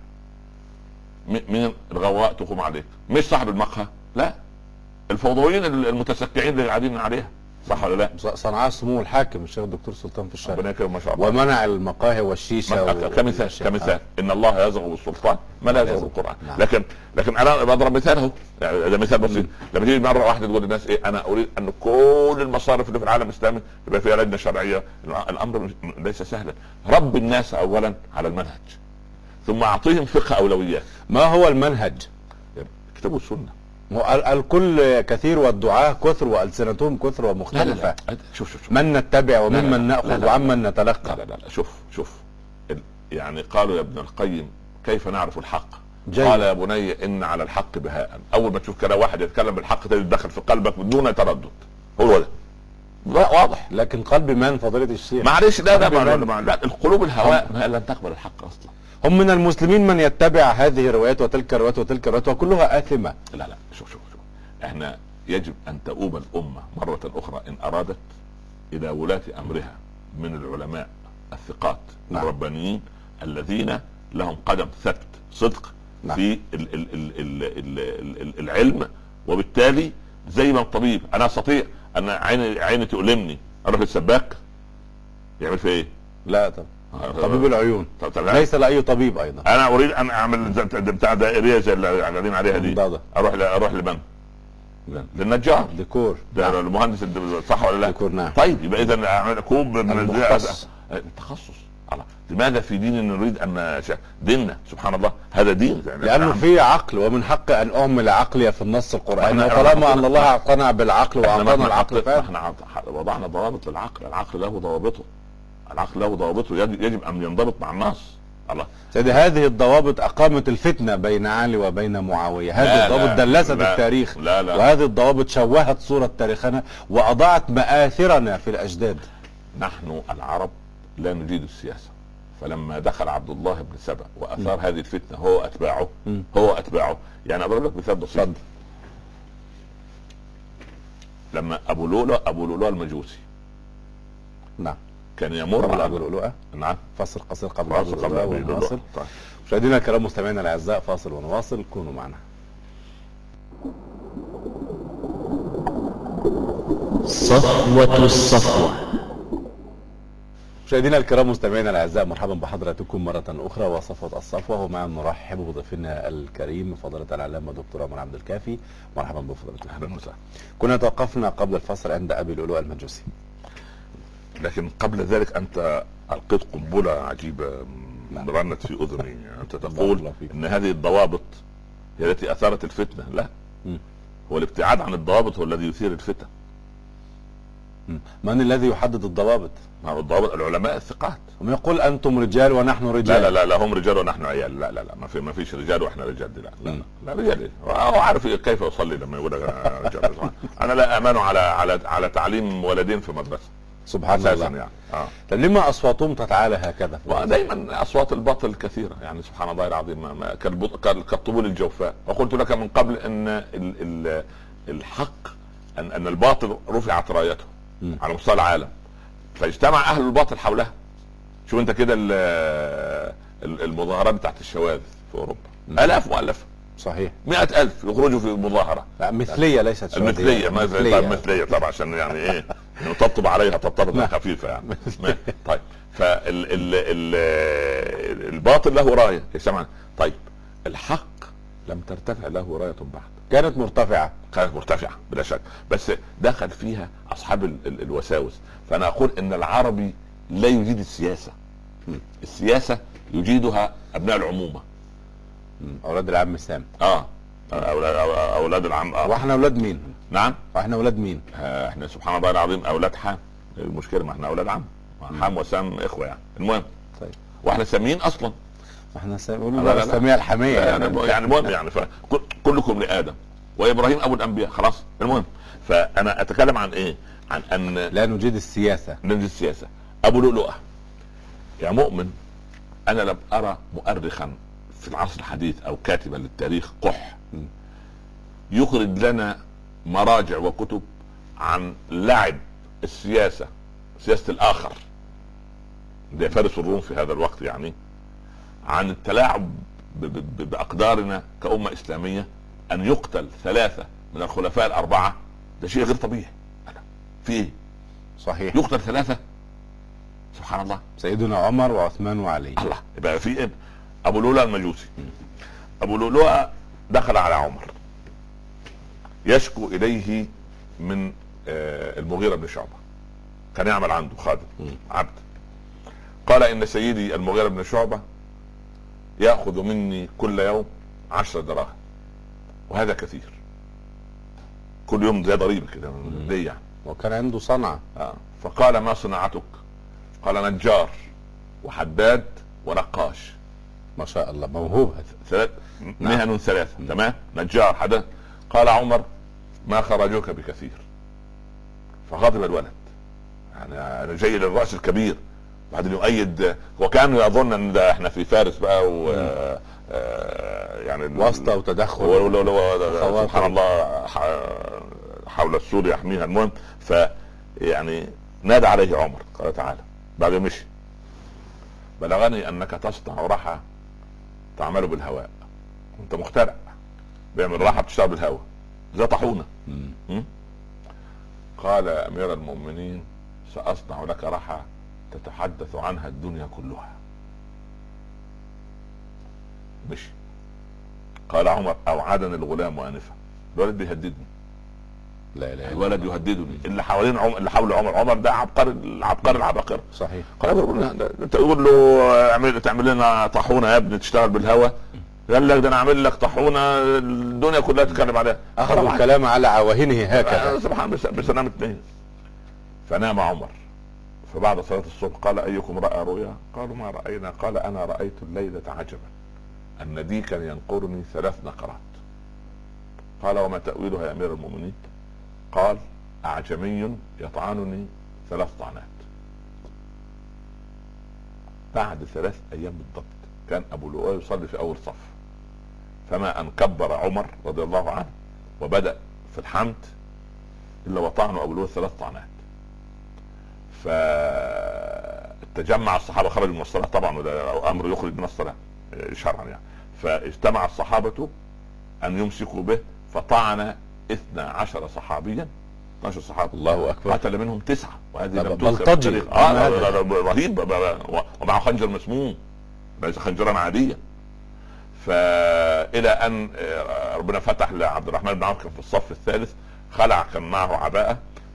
[SPEAKER 3] مين الغواء تقوم عليك؟ مش صاحب المقهى، لا، الفوضويين المتسكعين اللي قاعدين عليها، صح ولا لا؟
[SPEAKER 2] صنعاء سمو الحاكم الشيخ الدكتور سلطان في الشارع،
[SPEAKER 3] ربنا يكرمه ما شاء الله،
[SPEAKER 2] ومنع المقاهي والشيشه
[SPEAKER 3] كمثال ان الله يزغ بالسلطان ما لا يزغ بالقران. لكن انا بضرب مثال اهو، يعني ده مثال بسيط. لما تيجي مره واحده تقول للناس ايه؟ انا اريد ان كل المصارف اللي في العالم الاسلامي يبقى فيها لجنه شرعيه. الامر ليس سهلا. رب الناس اولا على المنهج، ثم اعطيهم فقه اولويات.
[SPEAKER 2] ما هو المنهج؟
[SPEAKER 3] كتاب والسنه.
[SPEAKER 2] الكل كثير والدعاة كثر والسنتهم كثر ومختلفه.
[SPEAKER 3] لا. شوف
[SPEAKER 2] من نتبع وممن ناخذ وعمن نتلقى.
[SPEAKER 3] لا شوف يعني قالوا يا ابن القيم كيف نعرف الحق؟
[SPEAKER 2] جيد.
[SPEAKER 3] قال: يا بني ان على الحق بهاء. اول ما تشوف كده واحد يتكلم بالحق تدخل في قلبك بدون تردد. هو ده واضح.
[SPEAKER 2] لكن قلب من فضيلة الشيخ؟
[SPEAKER 3] معلش لا القلوب الهواء ما لن تقبل الحق اصلا.
[SPEAKER 2] هم من المسلمين من يتبع هذه الروايات وتلك الروايات وتلك الروايات وكلها آثمة.
[SPEAKER 3] لا شوف احنا يجب ان تؤوب الامة مرة اخرى ان ارادت الى ولاة امرها من العلماء الثقات الربانيين الذين لهم قدم ثبت صدق في العلم. وبالتالي زي ما الطبيب انا استطيع ان عيني تؤلمني اروح للسباك يعمل فيها ايه؟
[SPEAKER 2] لا طب طبيب العيون ليس لاي طبيب ايضا.
[SPEAKER 3] انا اريد ان اعمل بتاع دائريه زي اللي قاعدين عليها دي، اروح لمن؟ للنجار
[SPEAKER 2] ديكور.
[SPEAKER 3] ده المهندس صح ولا لا؟
[SPEAKER 2] ديكور نعم.
[SPEAKER 3] طيب يبقى اذا اعمل كوب من التخصص. لماذا في دين نريد ان ديننا سبحان الله هذا دين
[SPEAKER 2] لانه فيه عقل، ومن حق ان اعمل عقلي في النص القرآني، وطالما ان الله اقتنع بالعقل واعطانا العقل
[SPEAKER 3] احنا وضعنا ضوابط للعقل. العقل له ضوابطه، العقل له ضوابطه يجب ان ينضبط مع النص. الله
[SPEAKER 2] سيدي هذه الضوابط اقامت الفتنة بين علي وبين معاوية. هذه الضوابط دلست التاريخ.
[SPEAKER 3] لا.
[SPEAKER 2] وهذه الضوابط شوهت صورة تاريخنا واضاعت مآثرنا في الاجداد.
[SPEAKER 3] نحن العرب لا نجيد السياسة، فلما دخل عبد الله بن سبأ واثار هذه الفتنه هو اتباعه يعني اضرب لك مثال بسيط. لما ابو لؤلؤ المجوسي
[SPEAKER 2] نعم
[SPEAKER 3] كان يمر
[SPEAKER 2] ابو لؤلؤ
[SPEAKER 3] نعم
[SPEAKER 2] فاصل قصير قبل ابو لؤلؤ ونواصل. مشاهدينا الكرام مستمعينا الاعزاء فاصل ونواصل، كونوا معنا.
[SPEAKER 4] صفوة الصفوة.
[SPEAKER 2] مشاهدينا الكرام مستمعينا الاعزاء مرحبا بحضراتكم مره اخرى وصفوة الصفوة، ومع نرحب بضيفنا الكريم فضيلة العلامه دكتور عمر عبد الكافي. مرحبا بفضيلتكم.
[SPEAKER 3] اهلا وسهلا.
[SPEAKER 2] كنا توقفنا قبل الفصل عند ابي لؤلؤ المجوسي،
[SPEAKER 3] لكن قبل ذلك انت القيت قنبله عجيبه رنت في اذني. انت تقول ان هذه الضوابط هي التي اثارت الفتنه. لا، هو الابتعاد عن الضوابط هو الذي يثير الفتن.
[SPEAKER 2] من الذي يحدد الضوابط؟
[SPEAKER 3] الضوابط العلماء الثقات.
[SPEAKER 2] هم يقول انتم رجال ونحن رجال.
[SPEAKER 3] لا هم رجال ونحن عيال. لا ما فيش رجال واحنا رجال. لا رجال. هو عارف كيف يصلي لما يقول رجال. انا لا امان على تعليم ولدين في مدرسه
[SPEAKER 2] سبحان الله
[SPEAKER 3] يعني.
[SPEAKER 2] طب لما اصواتهم تتعالى هكذا؟
[SPEAKER 3] ودائما اصوات الباطل كثيره يعني سبحان الله العظيم كالطبول الجوفاء. وقلت لك من قبل ان الحق ان الباطل رفعت رايته على مستوى العالم، فاجتمع اهل الباطل حولها. شو انت كده المظاهرات بتاعت الشواذ في اوروبا الاف مؤلفه
[SPEAKER 2] صحيح
[SPEAKER 3] 100,000 يخرجوا في مظاهره.
[SPEAKER 2] لا مثليه ليست
[SPEAKER 3] شواذيه. مثليه طبعا عشان يعني ايه تطب عليها تطرد خفيفه يعني. طيب الباطل له رايه يسمع. طيب الحق لم ترتفع له رايه بعد.
[SPEAKER 2] كانت مرتفعه
[SPEAKER 3] بلا شك، بس دخل فيها اصحاب الوساوس. فانا اقول ان العربي لا يجيد السياسه. السياسه يجيدها ابناء العمومه،
[SPEAKER 2] اولاد العم سام.
[SPEAKER 3] اولاد العم.
[SPEAKER 2] واحنا اولاد مين؟
[SPEAKER 3] نعم
[SPEAKER 2] واحنا اولاد مين؟
[SPEAKER 3] احنا سبحان الله العظيم اولاد حام. المشكله ما احنا اولاد عم. حام وسام اخوه يعني. المهم
[SPEAKER 2] طيب
[SPEAKER 3] واحنا ساميين اصلا.
[SPEAKER 2] احنا ساميه الحميه
[SPEAKER 3] يعني المهم يعني فكلكم لادم وابراهيم ابو الانبياء. خلاص المهم فانا اتكلم عن ايه؟ عن ان
[SPEAKER 2] لا نجيد السياسه.
[SPEAKER 3] ابو لؤلؤه يا مؤمن، انا لم ارى مؤرخا في العصر الحديث او كاتبا للتاريخ قح يخرج لنا مراجع وكتب عن لعب السياسه، سياسه الاخر ده فارس الروم في هذا الوقت يعني، عن التلاعب باقدارنا كأمة اسلامية. ان يقتل 3 من الخلفاء ال4 ده شيء غير طبيعي. في ايه؟
[SPEAKER 2] صحيح
[SPEAKER 3] يقتل 3 سبحان الله.
[SPEAKER 2] سيدنا عمر وعثمان وعلي.
[SPEAKER 3] الله يبقى في ايه؟ ابو لؤلؤ المجوسي. ابو لؤلؤ دخل على عمر يشكو اليه من المغيرة بن شعبة. كان يعمل عنده خادم عبد. قال ان سيدي المغيرة بن شعبة يأخذ مني كل يوم 10 دراهم، وهذا كثير. كل يوم زي ضريبة كده ليه يعني.
[SPEAKER 2] وكان عنده صنعة.
[SPEAKER 3] فقال ما صناعتك؟ قال نجار وحداد ونقاش.
[SPEAKER 2] ما شاء الله موهوب.
[SPEAKER 3] مهن 3. تمام. نجار حداد. قال عمر ما خرجوك بكثير. فغضب الولد انا جاي للراس الكبير. بعدين يؤيد، وكان يظن ان ده احنا في فارس بقى و يعني
[SPEAKER 2] واسطه وتدخل
[SPEAKER 3] سبحان الله حول السور يحميها. المهم يعني نادى عليه عمر قال تعالى. بعد مشي بلغني انك تصنع رحى تعمل بالهواء، انت مخترع بيعمل راحه بتشتغل بالهواء زي طاحونه. قال يا امير المؤمنين ساصنع لك رحى تتحدث عنها الدنيا كلها. مشي. قال عمر اوعدني الغلام انفا، الولد بيهددني.
[SPEAKER 2] لا لا
[SPEAKER 3] الولد يهددني. اللي حوالين اللي حول عمر ده عبقري العباقرة.
[SPEAKER 2] صحيح.
[SPEAKER 3] قال انت تقول له تعمل لنا طاحونه يا ابني تشتغل بالهواء؟ قال لك ده انا اعمل لك طاحونه الدنيا كلها تتكلم عليها.
[SPEAKER 2] اخذ الكلام على عواهنه هكذا.
[SPEAKER 3] سبحان بسلام اثنين. فنام عمر. فبعد صلاة الصبح قال ايكم رأى رؤيا؟ قالوا ما رأينا. قال انا رأيت الليلة عجبا ان ديكا ينقرني 3 نقرات. قال وما تأويلها يا امير المؤمنين؟ قال اعجمي يطعنني 3 طعنات. بعد 3 ايام بالضبط كان ابو لؤلؤ يصلي في اول صف، فما ان كبر عمر رضي الله عنه وبدأ في الحمد الا وطعنه ابو لؤلؤ 3 طعنات. فتجمع الصحابه، خرجوا من الصلاه طبعا وده امر يخرج من الصلاه شرعا يعني. فاجتمع الصحابه ان يمسكوا به فطعن 12 صحابيا، 12 صحابي.
[SPEAKER 2] الله اكبر.
[SPEAKER 3] قتل منهم 9 وهذه
[SPEAKER 2] بلطجي
[SPEAKER 3] رهيب ومع خنجر مسموم ليس خنجرا عاديا. فالى ان ربنا فتح لعبد الرحمن بن عوف في الصف الثالث، خلع كان معه عباءه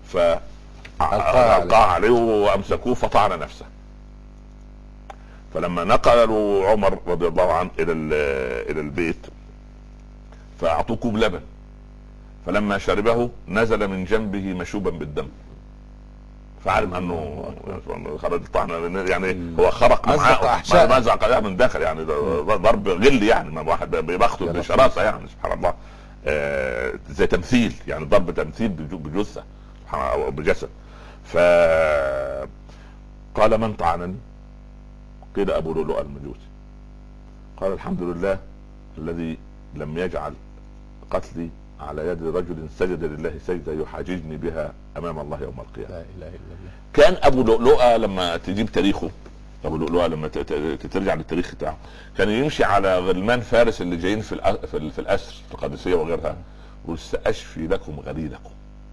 [SPEAKER 3] فألقاه عليه وامسكوه فطعن نفسه. فلما نقلوا عمر رضي الله عنه الى البيت فاعطوه كوب لبن، فلما شربه نزل من جنبه مشوبا بالدم، فعلم انه خرج الطعنه يعني هو خرق معاه مزق عليها من داخل يعني ضرب غل يعني ما واحد بيقتل بشراسه يعني سبحان الله. زي تمثيل يعني ضرب تمثيل بجثه او بجسد. فقال من طعنني؟ قيل ابو لؤلؤ المجوسي. قال الحمد لله الذي لم يجعل قتلي على يد رجل سجد لله سجدة يحاججني بها امام الله يوم القيامه.
[SPEAKER 2] لا اله الا الله.
[SPEAKER 3] كان ابو لؤلؤ لما تجيب تاريخه، ابو لؤلؤ لما ترجع للتاريخ بتاعه كان يمشي على غلمان فارس اللي جايين في الاسر في القادسيه وغيرها، وساشفي لكم غليلكم.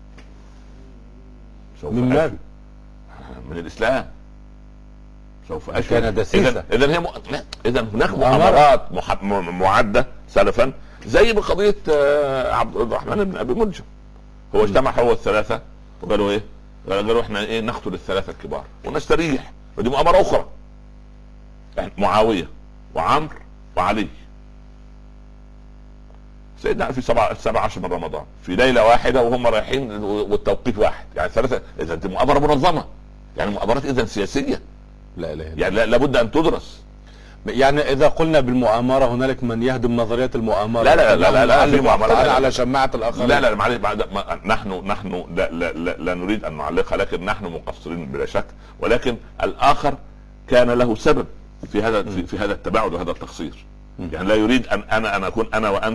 [SPEAKER 2] من
[SPEAKER 3] الاسلام سوف اشفي.
[SPEAKER 2] كان دسيسه.
[SPEAKER 3] اذا هناك مؤامرات معده سلفا، زي بقضيه عبد الرحمن بن ابي ملجم. هو اجتمع هو ال3 وقالوا ايه؟ قالوا احنا ايه نقتل ال3 الكبار ونستريح. ودي مؤامره اخرى. معاويه وعمرو وعلي سيدنا في 17 من رمضان في ليله واحده وهم رايحين والتوقيت واحد، يعني 3. اذا دي مؤامره منظمه، يعني مؤامرات اذا سياسيه.
[SPEAKER 2] لا اله الا
[SPEAKER 3] يعني لابد ان تدرس.
[SPEAKER 2] يعني اذا قلنا بالمؤامره هنالك من يهدم نظريه المؤامره.
[SPEAKER 3] لا في مؤامرات
[SPEAKER 2] على شماعه الاخرين.
[SPEAKER 3] لا معلش نحن لا نريد ان نعلقها، لكن نحن مقصرين بلا شك، ولكن الاخر كان له سبب في هذا في هذا التباعد وهذا التقصير. يعني لا يريد ان انا اكون انا وانت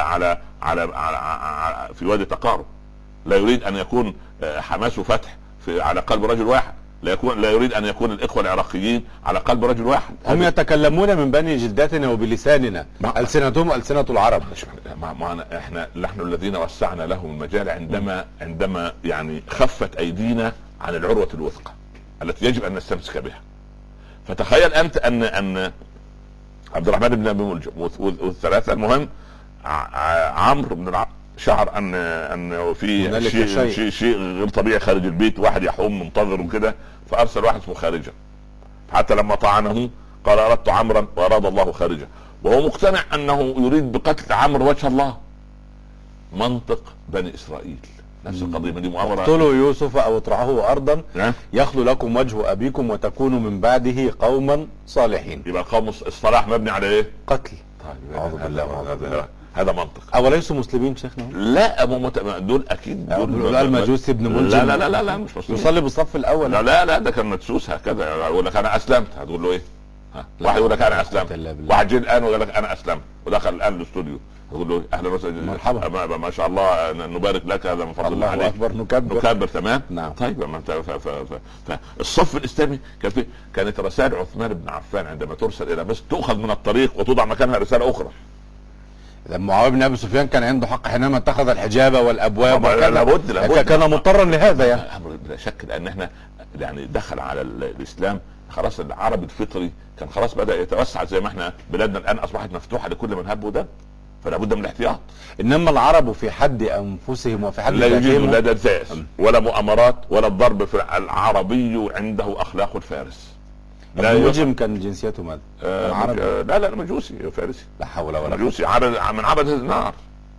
[SPEAKER 3] على في وادي تقارب. لا يريد ان يكون حماس وفتح على قلب رجل واحد. لا يريد ان يكون الاخوه العراقيين على قلب رجل واحد.
[SPEAKER 2] هم يتكلمون من بني جلدتنا وبلساننا، السنتهم السنه العرب.
[SPEAKER 3] احنا نحن الذين وسعنا لهم المجال عندما يعني خفت ايدينا عن العروه الوثقى التي يجب ان نستمسك بها. فتخيل انت ان عبد الرحمن بن ابي ملجم والثلاثه، المهم عمرو بن العاص شعر ان في شيء غير طبيعي خارج البيت، واحد يحوم منتظر وكده، فارسل واحد اسمه خارجه. حتى لما طعنه قال اردت عمرا واراد الله خارجه، وهو مقتنع انه يريد بقتل عمرو وجه الله. منطق بني اسرائيل نفس القضيه. دي مؤامره.
[SPEAKER 2] اقتلوا يوسف او اطرحوه ارضا يخلو لكم وجه ابيكم وتكونوا من بعده قوما صالحين.
[SPEAKER 3] يبقى قوم الصلاح مبني على ايه؟
[SPEAKER 2] قتل.
[SPEAKER 3] طيب اعوذ بالله. هذا منطق.
[SPEAKER 2] اوليسوا مسلمين شيخنا؟
[SPEAKER 3] لا دول اكيد
[SPEAKER 2] دول المجوسي ابن ملجم.
[SPEAKER 3] لا مش مسلمين.
[SPEAKER 2] يصلي بالصف الاول.
[SPEAKER 3] لا ده كان مدسوس هكذا، يقول لك انا اسلمت، هتقول له ايه؟ واحد يقول لك انا اسلمت، واحد جه الان وقال لك انا اسلمت ودخل الان الاستوديو، تقول له اهلا وسهلا
[SPEAKER 2] مرحبا
[SPEAKER 3] ما شاء الله نبارك لك، هذا من فضل الله عليك.
[SPEAKER 2] اكبر. نكبر.
[SPEAKER 3] تمام.
[SPEAKER 2] نعم.
[SPEAKER 3] طيب ما انت الصف الاسلامي كانت رسائل عثمان بن عفان عندما ترسل الى مصر تؤخذ من الطريق وتوضع مكانها رساله اخرى.
[SPEAKER 2] معاويه بن ابي سفيان كان عنده حق حينما اتخذ الحجاب والابواب،
[SPEAKER 3] لابد
[SPEAKER 2] كان مضطرا لهذا يعني.
[SPEAKER 3] امر بلا شك، لان احنا يعني دخل على الاسلام خلاص، العربي الفطري كان خلاص بدا يتوسع، زي ما احنا بلادنا الان اصبحت مفتوحه لكل من هب ودب، فلا بد من الاحتياط.
[SPEAKER 2] انما العرب في حد انفسهم وفي حد
[SPEAKER 3] لا يوجد لا دساس ولا مؤامرات ولا الضرب، في العربي عنده اخلاق الفارس.
[SPEAKER 2] الملجم كان جنسيته ماذا؟
[SPEAKER 3] لا مجوسي فارسي.
[SPEAKER 2] لا حول ولا
[SPEAKER 3] مجوسي من عبد النار.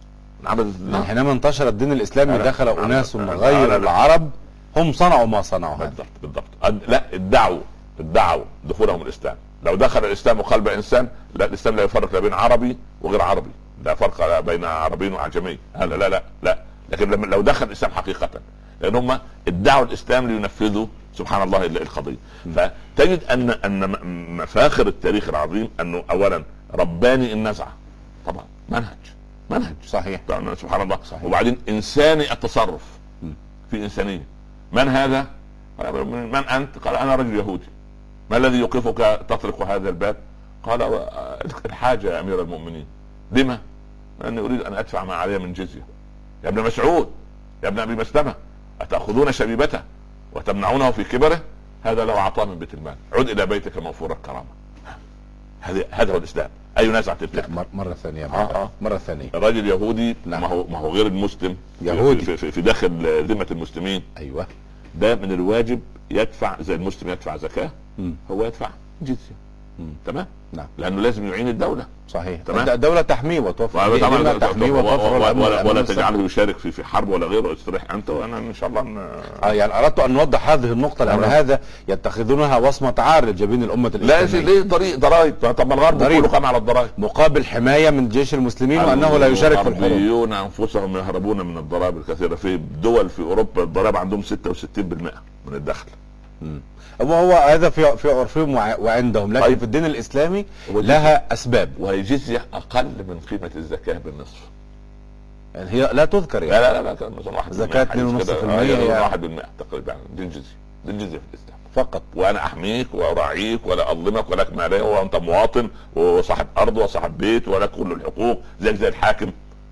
[SPEAKER 2] حينما انتشر الدين الاسلامي دخل اناس غير العرب هم صنعوا ما صنعوا.
[SPEAKER 3] بالضبط. لا ادعوا دخولهم الاسلام. لو دخل الاسلام قلب انسان، لا، الاسلام لا يفرق بين عربي وغير عربي، لا فرق بين عربي وعجمي. لا لكن لو دخل الاسلام حقيقه، لان هم ادعوا الاسلام لينفذوا سبحان الله القضيه. فتجد ان مفاخر التاريخ العظيم انه اولا رباني النزعه، طبعا منهج
[SPEAKER 2] صحيح
[SPEAKER 3] سبحان الله
[SPEAKER 2] صحيح.
[SPEAKER 3] وبعدين انساني التصرف، في انسانيه. من هذا؟ من انت؟ قال انا رجل يهودي. ما الذي يوقفك تطرق هذا الباب؟ قال الحاجه يا امير المؤمنين. لما؟ لاني اريد ان ادفع ما علي من جزيه. يا ابن مسعود، يا ابن ابي مسلمه، اتاخذون شبيبته وتمنعونه في كبره؟ هذا لو اعطاه من بيت المال. عد الى بيتك موفور الكرامه. هذا هو الاسلام. اي نزعه تلك؟
[SPEAKER 2] مره ثانيه مره ثانيه.
[SPEAKER 3] رجل يهودي.
[SPEAKER 2] نعم.
[SPEAKER 3] ما هو غير المسلم
[SPEAKER 2] يهودي
[SPEAKER 3] في داخل ذمه المسلمين.
[SPEAKER 2] ايوه.
[SPEAKER 3] ده من الواجب يدفع زي المسلم يدفع زكاه، هو يدفع جزيه. تمام.
[SPEAKER 2] نعم.
[SPEAKER 3] لانه لازم يعين الدوله.
[SPEAKER 2] صحيح.
[SPEAKER 3] تمام.
[SPEAKER 2] الدوله تحميه وتوفر تحميه
[SPEAKER 3] ولا تجعله يشارك في حرب ولا غيره. استريح انت وانا ان شاء الله
[SPEAKER 2] يعني اردت ان نوضح هذه النقطه، لان هذا يتخذونها وصمه عار لجبين الامه الاسلاميه.
[SPEAKER 3] لا، ليه ضرائب؟ طب ما الغرب كله قام على الضرائب
[SPEAKER 2] مقابل حمايه من جيش المسلمين وانه لا يشارك في الحروب.
[SPEAKER 3] الغربيون انفسهم يهربون من الضرائب الكثيره. في دول في اوروبا الضرائب عندهم 66% من الدخل.
[SPEAKER 2] وهو هذا في عرفهم وعندهم، لكن في الدين الاسلامي لها اسباب.
[SPEAKER 3] وهي جزيه اقل من قيمه الزكاه بالنصف.
[SPEAKER 2] يعني هي لا تذكر يعني.
[SPEAKER 3] لا كان مثلا 1%
[SPEAKER 2] زكاه 2.5%
[SPEAKER 3] 1% تقريبا. دي الجزيه في الاسلام
[SPEAKER 2] فقط.
[SPEAKER 3] وانا احميك واراعيك ولا اظلمك ولك ماليه، وانت مواطن وصاحب ارض وصاحب بيت ولك كل الحقوق زي الحاكم.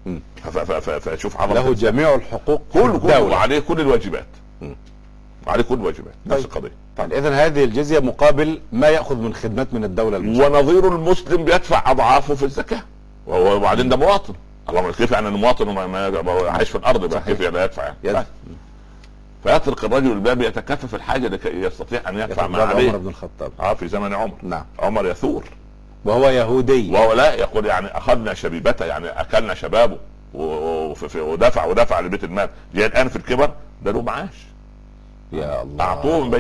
[SPEAKER 3] فشوف
[SPEAKER 2] له جميع الحقوق
[SPEAKER 3] كله وعليه كل الواجبات. عليه كل الواجبات. نفس القضيه.
[SPEAKER 2] طيب اذا هذه الجزيه مقابل ما ياخذ من خدمات من الدوله المسلمه.
[SPEAKER 3] ونظير المسلم بيدفع اضعافه في الزكاه، وبعدين ده مواطن. اللهم كيف يعني المواطن وما عايش في الارض بقى كيف يعني يدفع يعني؟ فيطرق الرجل الباب يتكفف الحاجه لكي يستطيع ان يدفع ما عليه.
[SPEAKER 2] عمر بن الخطاب
[SPEAKER 3] في زمن عمر.
[SPEAKER 2] نعم.
[SPEAKER 3] عمر يثور
[SPEAKER 2] وهو يهودي،
[SPEAKER 3] وهو لا يقول يعني اخذنا شبيبته، يعني اكلنا شبابه ودفع لبيت المال. جاء الان في الكبر ده له معاش.
[SPEAKER 2] يا الله.
[SPEAKER 3] اعطوه من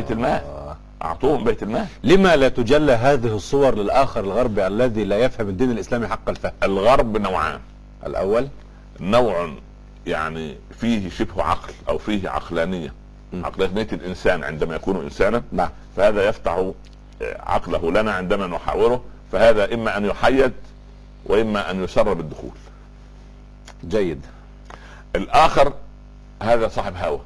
[SPEAKER 3] بيت المال.
[SPEAKER 2] لما لا تجلى هذه الصور للاخر الغربي الذي لا يفهم الدين الاسلامي حق الفهم؟
[SPEAKER 3] الغرب نوعان.
[SPEAKER 2] الاول
[SPEAKER 3] نوع يعني فيه شبه عقل او فيه عقلانيه، عقلانيه الانسان عندما يكون انسانا.
[SPEAKER 2] نعم.
[SPEAKER 3] فهذا يفتح عقله لنا عندما نحاوره، فهذا اما ان يحيد واما ان يسر بالدخول.
[SPEAKER 2] جيد.
[SPEAKER 3] الاخر هذا صاحب هوى.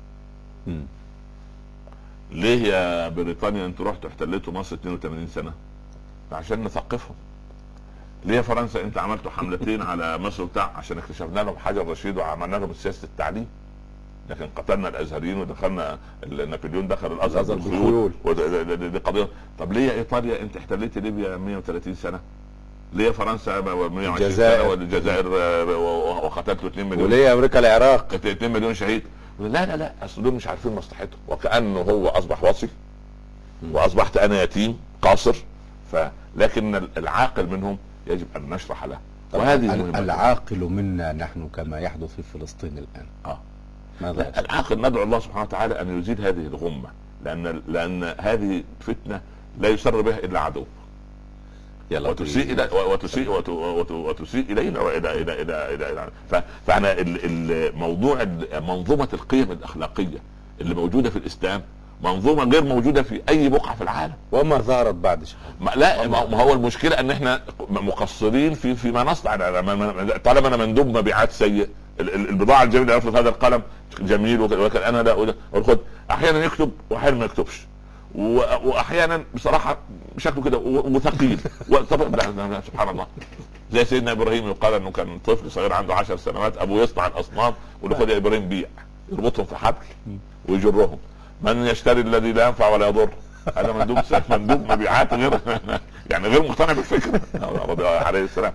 [SPEAKER 3] ليه يا بريطانيا انتوا رحتوا احتلتوا مصر 82 سنه؟ عشان نثقفهم. ليه يا فرنسا انت عملتوا حملتين على مصر بتاع عشان اكتشفنا لهم حجر رشيد وعملنا لهم سياسه التعليم، لكن قتلنا الازهريين ودخلنا نابليون دخل الازهر بالخيول دي قضيه. طب ليه يا ايطاليا انت احتليت ليبيا 130 سنه؟ ليه فرنسا 120 سنه والجزائر وقتلتوا 2 مليون؟
[SPEAKER 2] وليه امريكا العراق
[SPEAKER 3] 2 مليون شهيد؟ لا اصل دول مش عارفين مصلحته، وكانه هو اصبح وصي واصبحت انا يتيم قاصر. لكن العاقل منهم يجب ان نشرح له.
[SPEAKER 2] وهذه العاقل منا نحن كما يحدث في فلسطين الان.
[SPEAKER 3] لا، العاقل ندعو الله سبحانه وتعالى ان يزيد هذه الغمه، لان هذه فتنه لا يسر بها الا عدو. وتسيء الى وتسيء الينا والى فانا موضوع منظومه القيم الاخلاقيه اللي موجوده في الاسلام منظومه غير موجوده في اي بقعه في العالم،
[SPEAKER 2] وما ظهرت بعد
[SPEAKER 3] لا ما هو المشكله ان احنا مقصرين فيما نصنع. طالما انا مندوب مبيعات سيء، البضاعه الجميله افرض هذا القلم جميل ولكن انا لا خد، احيانا يكتب واحيانا ما يكتبش، واحيانا بصراحه شكله كده وثقيل طبعا سبحان الله. زي سيدنا ابراهيم يقال انه كان طفل صغير عنده 10 سنوات، ابوه يصنع الاصنام ويقول خد يا ابراهيم بيع، يربطهم في حبل ويجرهم. من يشتري الذي لا ينفع ولا يضر؟ هذا مندوب مبيعات غير يعني غير مقتنع بالفكره عليه السلام.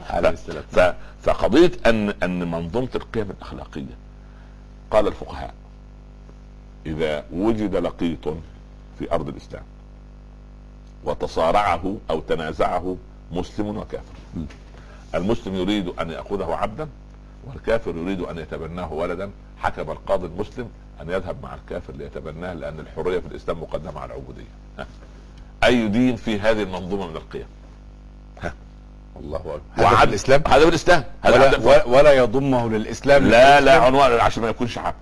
[SPEAKER 3] فقضيه ان منظومه القيم الاخلاقيه، قال الفقهاء اذا وجد لقيط في ارض الاسلام وتصارعه او تنازعه مسلم وكافر، المسلم يريد ان ياخذه عبدا والكافر يريد ان يتبناه ولدا، حكم القاضي المسلم ان يذهب مع الكافر ليتبناه، لان الحريه في الاسلام مقدمه على العبوديه. اي دين في هذه المنظومه من القيم؟
[SPEAKER 2] الله اكبر. هذا في الاسلام،
[SPEAKER 3] هذا في الاسلام،
[SPEAKER 2] ولا يضمه للاسلام.
[SPEAKER 3] لا عنوان عشان ما يكونش عبد.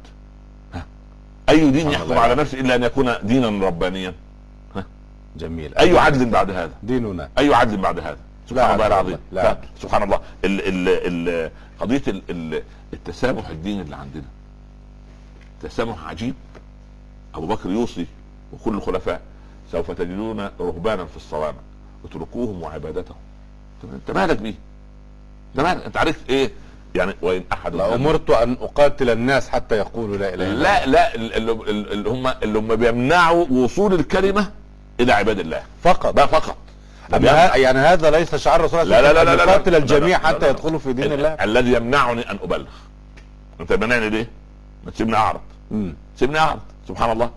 [SPEAKER 3] اي دين يحكم على نفسه الا ان يكون دينا ربانيا؟
[SPEAKER 2] جميل.
[SPEAKER 3] اي عدل بعد هذا؟
[SPEAKER 2] ديننا
[SPEAKER 3] اي عدل بعد هذا؟ سبحان الله العظيم. سبحان الله. قضيه التسامح الديني اللي عندنا تسامح عجيب. ابو بكر يوصي وكل الخلفاء سوف تجدون رهبانا في الصوامع اتركوهم وعبادتهم. انت مالك بيه؟ انت عرفت ايه يعني؟ وان احد
[SPEAKER 2] امرت ان اقاتل الناس حتى يقولوا لا اله الا الله.
[SPEAKER 3] لا اللي هم بيمنعوا وصول الكلمه الى عباد الله فقط. ده فقط.
[SPEAKER 2] يعني هذا ليس شعار رسول الله.
[SPEAKER 3] لا
[SPEAKER 2] يقاتل الجميع حتى يدخلوا في دين الله.
[SPEAKER 3] الذي يمنعني ان ابلغ. انت منعني ليه؟ ما تسيبني اعرض. سيبني اعرض. سبحان الله.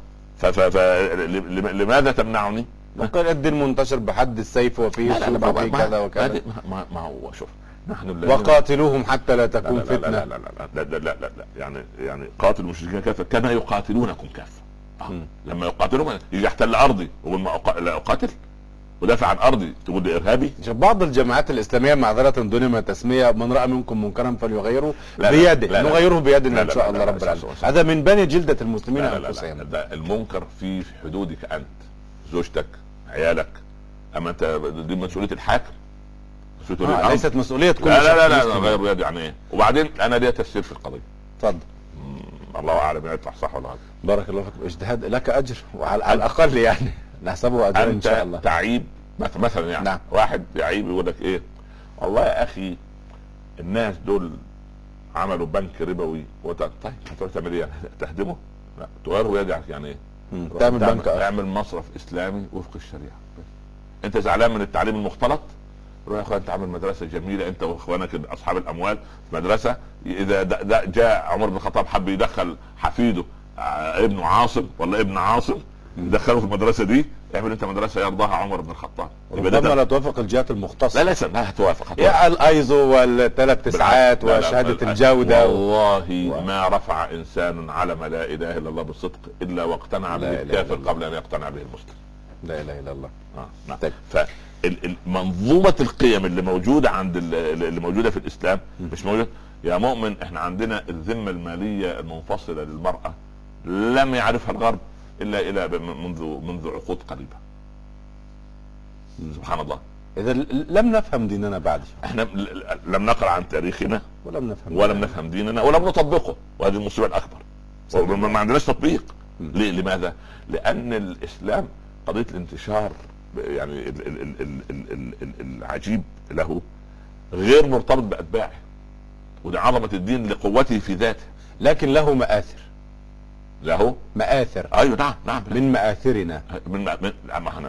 [SPEAKER 3] لماذا تمنعني؟
[SPEAKER 2] قال الدين منتشر بحد السيف وفيه السيف وفيه كذا وكذا.
[SPEAKER 3] ما هو شوف، نحن
[SPEAKER 2] وقاتلوهم حتى لا تكون فتنه.
[SPEAKER 3] لا لا لا لا لا يعني قاتلوا المشركين كافه كما يقاتلونكم كافه. لما يقاتلون يجي يحتل ارضي ويقول ما اقاتل ودافع عن ارضي تقول لي ارهابي.
[SPEAKER 2] بعض الجماعات الاسلاميه معذره دون ما تسميه من راى منكم منكرا فليغيره بيده. نغيره بيدنا ان شاء الله رب العالمين. هذا من بني جلده المسلمين انفسهم.
[SPEAKER 3] ده المنكر في حدودك انت، زوجتك، عيالك. اما انت دي مسؤوليه الحاكم.
[SPEAKER 2] ليست مسؤوليه كل
[SPEAKER 3] لا غير يد يعني ايه. وبعدين انا ليا تفسير في القضيه.
[SPEAKER 2] اتفضل.
[SPEAKER 3] الله اعلم يطلع صح ولا غلط.
[SPEAKER 2] بارك الله فيك. اجتهاد لك اجر، وعلى الاقل يعني نحسبه اجر ان شاء الله.
[SPEAKER 3] تعيب مثلا يعني نعم. واحد يعيب يقول لك ايه، والله يا اخي الناس دول عملوا بنك ربوي طيب هتروح تعمل ايه؟ تهدمه؟ لا تغير يدك يعني ايه؟
[SPEAKER 2] تعمل بنك،
[SPEAKER 3] تعمل مصرف اسلامي وفق الشريعه. انت زعلان من التعليم المختلط؟ روح يا اخوان انت عامل مدرسه جميله انت واخوانك اصحاب الاموال، مدرسه. اذا جاء عمر بن الخطاب حب يدخل حفيده ابنه عاصم ولا ابن عاصم يدخله في المدرسه دي، اعمل انت مدرسه يرضاها عمر بن الخطاب.
[SPEAKER 2] ربما لا توافق الجهات المختصه.
[SPEAKER 3] لا هتوافق.
[SPEAKER 2] يا الايزو والثلاث تسعات وشهاده الجوده.
[SPEAKER 3] والله ما رفع انسان علم لا اله الا الله بالصدق الا واقتنع به الكافر قبل ان يقتنع به المسلم.
[SPEAKER 2] لا اله الا الله.
[SPEAKER 3] نعم. طيب. منظومه القيم اللي موجوده عند اللي موجوده في الاسلام مش موجوده. يا مؤمن احنا عندنا الذمه الماليه المنفصله للمراه لم يعرفها الغرب الا منذ عقود قريبه. سبحان الله.
[SPEAKER 2] اذا لم نفهم ديننا بعد.
[SPEAKER 3] احنا لم نقرا عن تاريخنا
[SPEAKER 2] ولم
[SPEAKER 3] نفهم ديننا ولم نطبقه، وهذه المصيبه الاكبر. ما عندناش تطبيق. لماذا؟ لان الاسلام قضيه الانتشار يعني العجيب له غير مرتبط باتباعه، وده عظمه الدين لقوته في ذاته.
[SPEAKER 2] لكن له مآثر.
[SPEAKER 3] له
[SPEAKER 2] مآثر.
[SPEAKER 3] ايوه نعم
[SPEAKER 2] من مآثرنا.
[SPEAKER 3] من احنا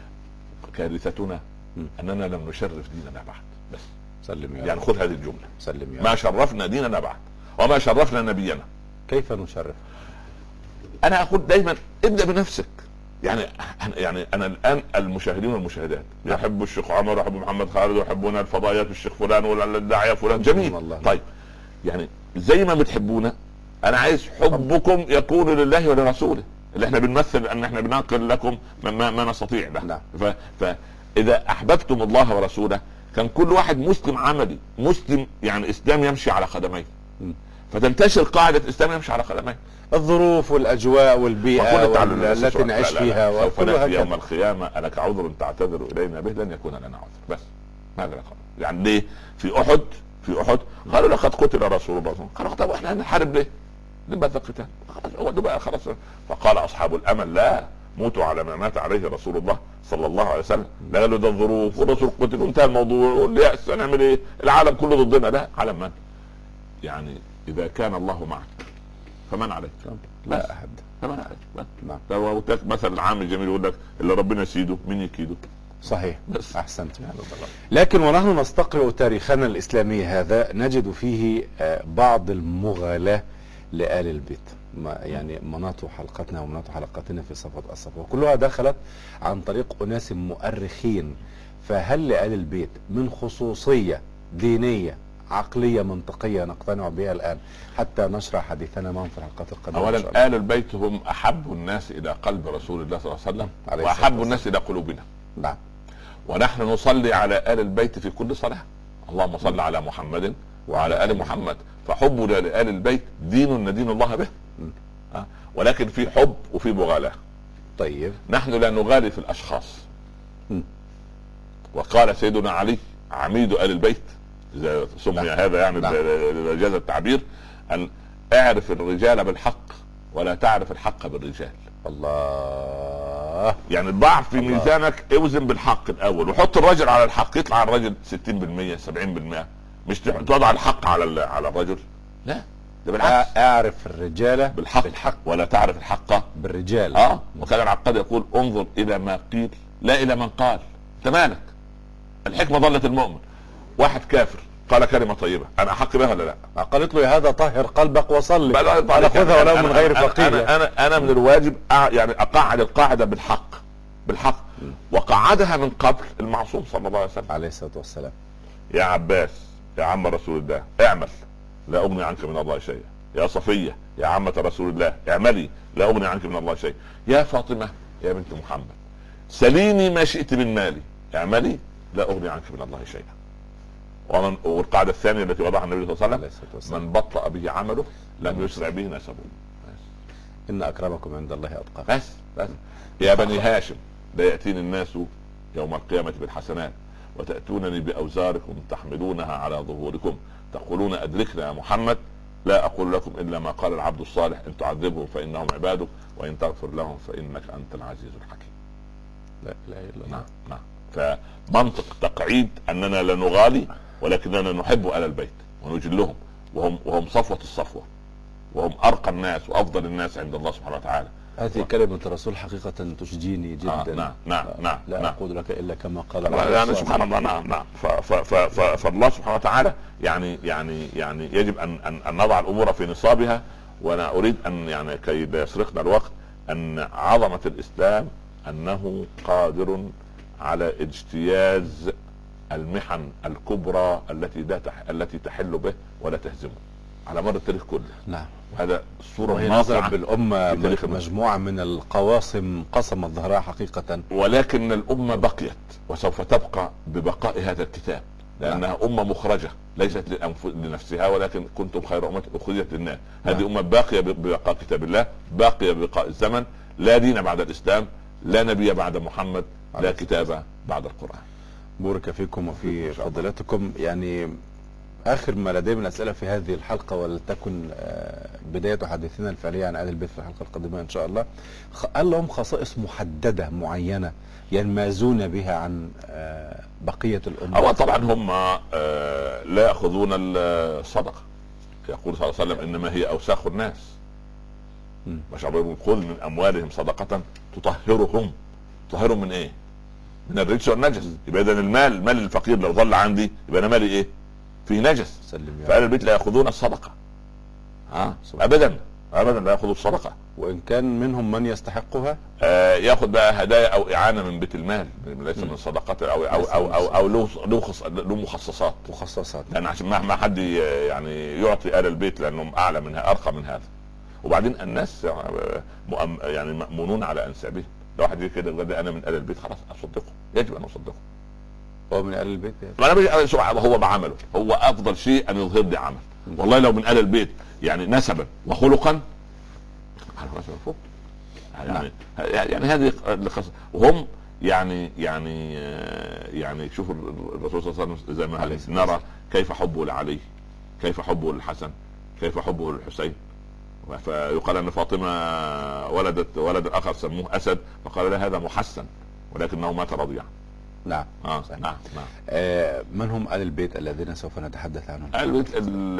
[SPEAKER 3] كارثتنا اننا لم نشرف ديننا بعد. بس
[SPEAKER 2] سلم يا
[SPEAKER 3] يعني خذ هذه الجمله.
[SPEAKER 2] سلم يا
[SPEAKER 3] ما شرفنا ديننا بعد وما شرفنا نبينا.
[SPEAKER 2] كيف نشرف؟
[SPEAKER 3] انا اقول دايما ابدا بنفسك. يعني انا الان المشاهدين والمشاهدات يحبوا الشيخ عمر ويحبوا محمد خالد ويحبون الفضائيات الشيخ فلان ولا الداعيه فلان. جميل. طيب يعني زي ما بتحبونا انا عايز حبكم يكون لله ولرسوله، اللي احنا بنمثل ان احنا بننقل لكم ما نستطيع ده.
[SPEAKER 2] نعم.
[SPEAKER 3] فاللي اذا احببتم الله ورسوله كان كل واحد مسلم عملي، مسلم يعني اسلام يمشي على قدميه، فتنتشر قاعده اسلام يمشي على قدميه.
[SPEAKER 2] الظروف والاجواء والبيئه التي نعيش فيها،
[SPEAKER 3] سوف نأتي يوم القيامه الك عذر تعتذر الينا به لن يكون لنا عذر. بس هذا القول. يعني ليه في احد قالوا لقد قتل رسول الله، قالوا طب احنا هنحارب ليه؟ لماذا القتال؟ خلاص بقى خلاص. فقال اصحاب الامل لا، موتوا على ما مات عليه رسول الله صلى الله عليه وسلم. لا قالوا ده الظروف والرسول قتل وانتهى الموضوع واليأس هنعمل ايه؟ العالم كله ضدنا. لا، على من؟ يعني اذا كان الله معك فمن عليك؟
[SPEAKER 2] لا احد.
[SPEAKER 3] فمن عليك؟
[SPEAKER 2] نعم.
[SPEAKER 3] لو مثل العام الجميل يقول لك اللي ربنا يسيده مين يكيده؟
[SPEAKER 2] صحيح.
[SPEAKER 3] بس.
[SPEAKER 2] احسنت. لكن ونحن نستقرأ تاريخنا الاسلامي هذا نجد فيه بعض المغالاة لآل البيت، يعني مناط حلقتنا ومناط حلقتنا في صفوة الصفوة كلها دخلت عن طريق أناس مؤرخين. فهل لآل البيت من خصوصية دينية عقلية منطقية نقتنع بها الآن حتى نشرح حديثنا معهم في الحلقات القادمة؟
[SPEAKER 3] أولا آل البيت هم أحب الناس إلى قلب رسول الله صلى الله عليه وسلم وأحب الناس إلى قلوبنا.
[SPEAKER 2] نعم.
[SPEAKER 3] ونحن نصلي على آل البيت في كل صلاة، اللهم صل على محمد وعلى آل محمد. فحبنا لآل البيت دين ندين الله به. ولكن في حب وفي مغالاة.
[SPEAKER 2] طيب.
[SPEAKER 3] نحن لا نغالي في الأشخاص. وقال سيدنا علي عميد آل البيت إذا سمي هذا يعني بجاز التعبير، أن اعرف الرجال بالحق ولا تعرف الحق بالرجال.
[SPEAKER 2] الله.
[SPEAKER 3] يعني الضعف في ميزانك اوزن بالحق الأول وحط الرجل على الحق، يطلع الرجل 60% 70%. مش تضع الحق على الرجل، لا، ده بالعكس.
[SPEAKER 2] اعرف الرجال
[SPEAKER 3] بالحق ولا تعرف الحق
[SPEAKER 2] بالرجال.
[SPEAKER 3] وكان العقاد يقول انظر الى ما قيل لا الى من قال. انت مالك؟ الحكمه ضلت المؤمن. واحد كافر قال كلمه طيبه، انا احق بها ولا لا؟
[SPEAKER 2] قالت له هذا طهر قلبك وصلي، انا خذها ولو من غير فقير.
[SPEAKER 3] انا من الواجب يعني اقعد القاعده بالحق وقعدها من قبل المعصوم صلى الله عليه وسلم
[SPEAKER 2] عليه الصلاه والسلام.
[SPEAKER 3] يا عباس يا عم رسول الله اعمل لا اغني عنك من الله شيئا. يا صفيه يا عمه رسول الله اعملي لا اغني عنك من الله شيئا. يا فاطمه يا بنت محمد سليني ما شئت من مالي اعملي لا اغني عنك من الله شيئا. والقاعده الثانيه التي وضعها النبي صلى الله عليه وسلم من بطأ به عمله لم يسرع به نسبه.
[SPEAKER 2] ان اكرمكم عند الله اتقاكم.
[SPEAKER 3] بس يا بني هاشم لا ياتيني الناس يوم القيامه بالحسنات وتأتونني بأوزاركم تحملونها على ظهوركم تقولون أدركنا يا محمد لا أقول لكم إلا ما قال العبد الصالح إن تعذبهم فإنهم عبادك وإن تغفر لهم فإنك أنت العزيز الحكيم.
[SPEAKER 2] لا إله إلا الله.
[SPEAKER 3] نعم. فمنطق تقعيد أننا لا نغالي ولكننا نحب آل البيت ونجلهم وهم صفوة الصفوة وهم أرقى الناس وأفضل الناس عند الله سبحانه وتعالى.
[SPEAKER 2] هذه كلمة الرسول حقيقة تشجيني جدا.
[SPEAKER 3] نعم.
[SPEAKER 2] لا أقول لك إلا كما قال
[SPEAKER 3] يعني سبحان الله. نعم. فالله سبحانه وتعالى يعني يجب أن نضع الأمور في نصابها. وأنا أريد أن يعني كي لا يسرقنا الوقت أن عظمة الإسلام أنه قادر على اجتياز المحن الكبرى التي تحل به ولا تهزمه على مر التاريخ كله.
[SPEAKER 2] نعم.
[SPEAKER 3] وهذا الصورة
[SPEAKER 2] نظرت بالأمة مجموعة من القواصم قصمت ظهرها حقيقة،
[SPEAKER 3] ولكن الأمة بقيت وسوف تبقى ببقاء هذا الكتاب لأنها أمة مخرجة ليست لنفسها ولكن كنتم خير أمة أخرجت للناس. هذه أمة باقية ببقاء كتاب الله، باقية ببقاء الزمن. لا دين بعد الإسلام، لا نبي بعد محمد، لا كتاب بعد القرآن.
[SPEAKER 2] بورك فيكم وفي فضيلتكم. يعني آخر ما لدي من أسئلة في هذه الحلقة ولتكن بداية حديثنا الفعلية عن آل البيت في الحلقة القادمة إن شاء الله. هل لهم خصائص محددة معينة ينمازون بها عن بقية الأمة؟
[SPEAKER 3] أو طبعا هم لا يأخذون الصدقة. يقول صلى الله عليه وسلم إنما هي أوساخ الناس. مش عبارة خذ من أموالهم صدقة تطهرهم من إيه؟ من الرجس والنجس. يبقى إذن المال الفقير لو ظل عندي يبقى أنا مالي إيه؟ في نجس. فآل البيت لا يأخذون الصدقة أبدا لا يأخذوا الصدقة.
[SPEAKER 2] وإن كان منهم من يستحقها
[SPEAKER 3] يأخذ بقى هدايا أو إعانة من بيت المال ليس من الصدقات أو له مخصصات. يعني عشان ما حد يعني يعطي آل البيت لأنهم أعلى منها أرقى من هذا. وبعدين الناس يعني مأمونون على أنسابهم، لو واحد يجي كده يقول انا من ال البيت، خلاص اصدقه، يجب ان اصدقه.
[SPEAKER 2] هو من ال البيت
[SPEAKER 3] هو بعمله، هو افضل شيء ان يظهر لي عمل. والله لو من ال البيت يعني نسبا وخلقا فوق يعني هذه القصه. وهم يعني شوفوا الرسول صلى الله عليه وسلم زي ما نرى كيف حبه لعلي، كيف حبه للحسن، كيف حبه للحسين. فيقال ان فاطمه ولد اخر سموه اسد، فقال لا هذا محسن ولكنه مات رضيعا.
[SPEAKER 2] نعم.
[SPEAKER 3] نعم.
[SPEAKER 2] من هم آل البيت الذين سوف نتحدث عنهم؟
[SPEAKER 3] آل البيت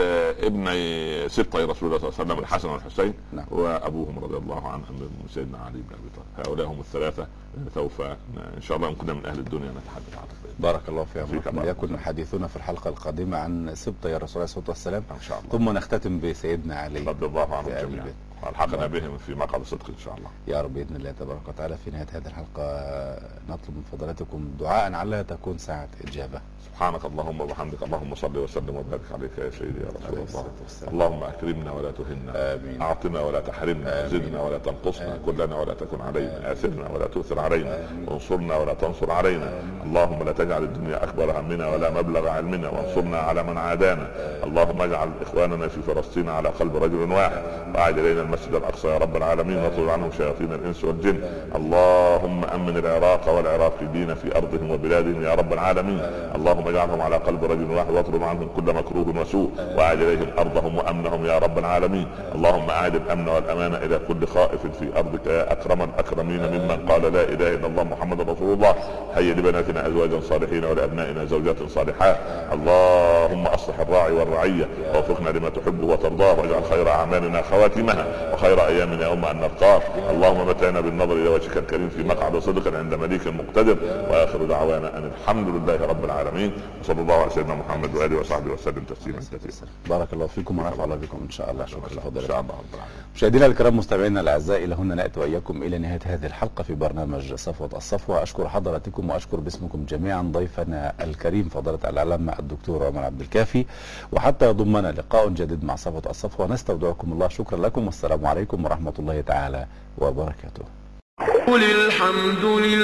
[SPEAKER 3] ابني سبطي رسول الله صلى الله عليه وسلم الحسن والحسين.
[SPEAKER 2] نعم.
[SPEAKER 3] وابوهم رضي الله عنهم سيدنا علي بن ابي طالب. هؤلاء هم الثلاثه سوف ان شاء الله كنا من اهل الدنيا نتحدث عنهم.
[SPEAKER 2] بارك الله فيكم. يكن حديثنا في الحلقه القادمه عن سبطي الرسول عليه الصلاه والسلام
[SPEAKER 3] ان شاء الله،
[SPEAKER 2] ثم نختتم بسيدنا علي
[SPEAKER 3] رضي الله عنهم جميعا والحقنا بهم في مقعد صدق ان شاء الله
[SPEAKER 2] يا رب باذن الله تبارك وتعالى. في نهايه هذه الحلقه نطلب من فضلاتكم دعاء علها تكون ساعه اجابه.
[SPEAKER 3] سبحانك اللهم وبحمدك، اللهم صل وسلم وبارك عليك يا سيدي يا رسول الله. اللهم اكرمنا ولا تهنا،
[SPEAKER 2] آمين.
[SPEAKER 3] اعطنا ولا تحرمنا، زدنا ولا تنقصنا، كلنا ولا تكن علينا، اثرنا ولا تؤثر علينا، وانصرنا ولا تنصر علينا. اللهم لا تجعل الدنيا اكبر همنا ولا مبلغ علمنا، وانصرنا على من عادانا. اللهم اجعل اخواننا في فلسطين على قلب رجل واحد، واعد الينا المسجد الاقصى يا رب العالمين، واطرد عنهم شياطين الانس والجن. اللهم امن العراق والعراقيين في ارضهم وبلادهم يا رب العالمين. اللهم اجعلهم على قلب رجل واحد، واطرد عنهم كل مكروه وسوء، واعد اليهم ارضهم وامنهم يا رب العالمين. اللهم اعد الامن والامان الى كل خائف في ارضك يا اكرم الاكرمين ممن قال لا اله الا الله محمد رسول الله. هيا لبناتنا ازواجا صالحين ولابنائنا زوجات صالحات. اللهم اصلح الراعي والرعيه، ووفقنا لما تحب وترضاه، واجعل خير اعمالنا خواتمها، وخير ايامنا يوم ان نلقاك. اللهم متعنا بالنظر الى وجهك الكريم في مقعد صدق عند مليك مقتدر. واخر دعوانا ان الحمد لله رب العالمين، وصلى الله على سيدنا محمد واله وصحبه وسلم تسليما كثيرا.
[SPEAKER 2] بارك الله فيكم ونفع الله بكم ان شاء الله. شكرا لفضلكم
[SPEAKER 3] ان شاء الله.
[SPEAKER 2] مشاهدينا الكرام مستمعينا الاعزاء، الى هنا ناتي واياكم الى نهايه هذه الحلقه في برنامج صفوه الصفوه. اشكر حضراتكم واشكر باسمكم جميعا ضيفنا الكريم فضيله العلامه الدكتور عمر عبد الكافي، وحتى يضمنا لقاء جديد مع صفوه الصفوه نستودعكم الله. شكرا لكم والسلام عليكم ورحمه الله تعالى وبركاته.
[SPEAKER 1] قل الحمد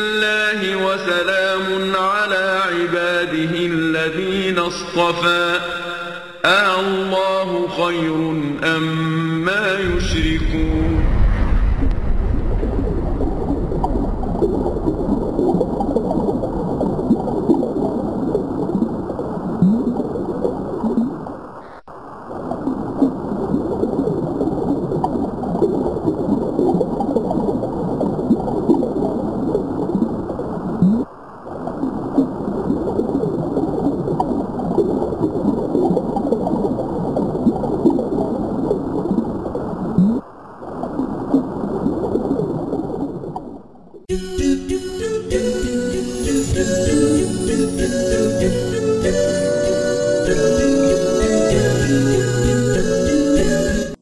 [SPEAKER 1] لله وسلام على عباده الذين اصطفى، الله خير أم ما يشركون.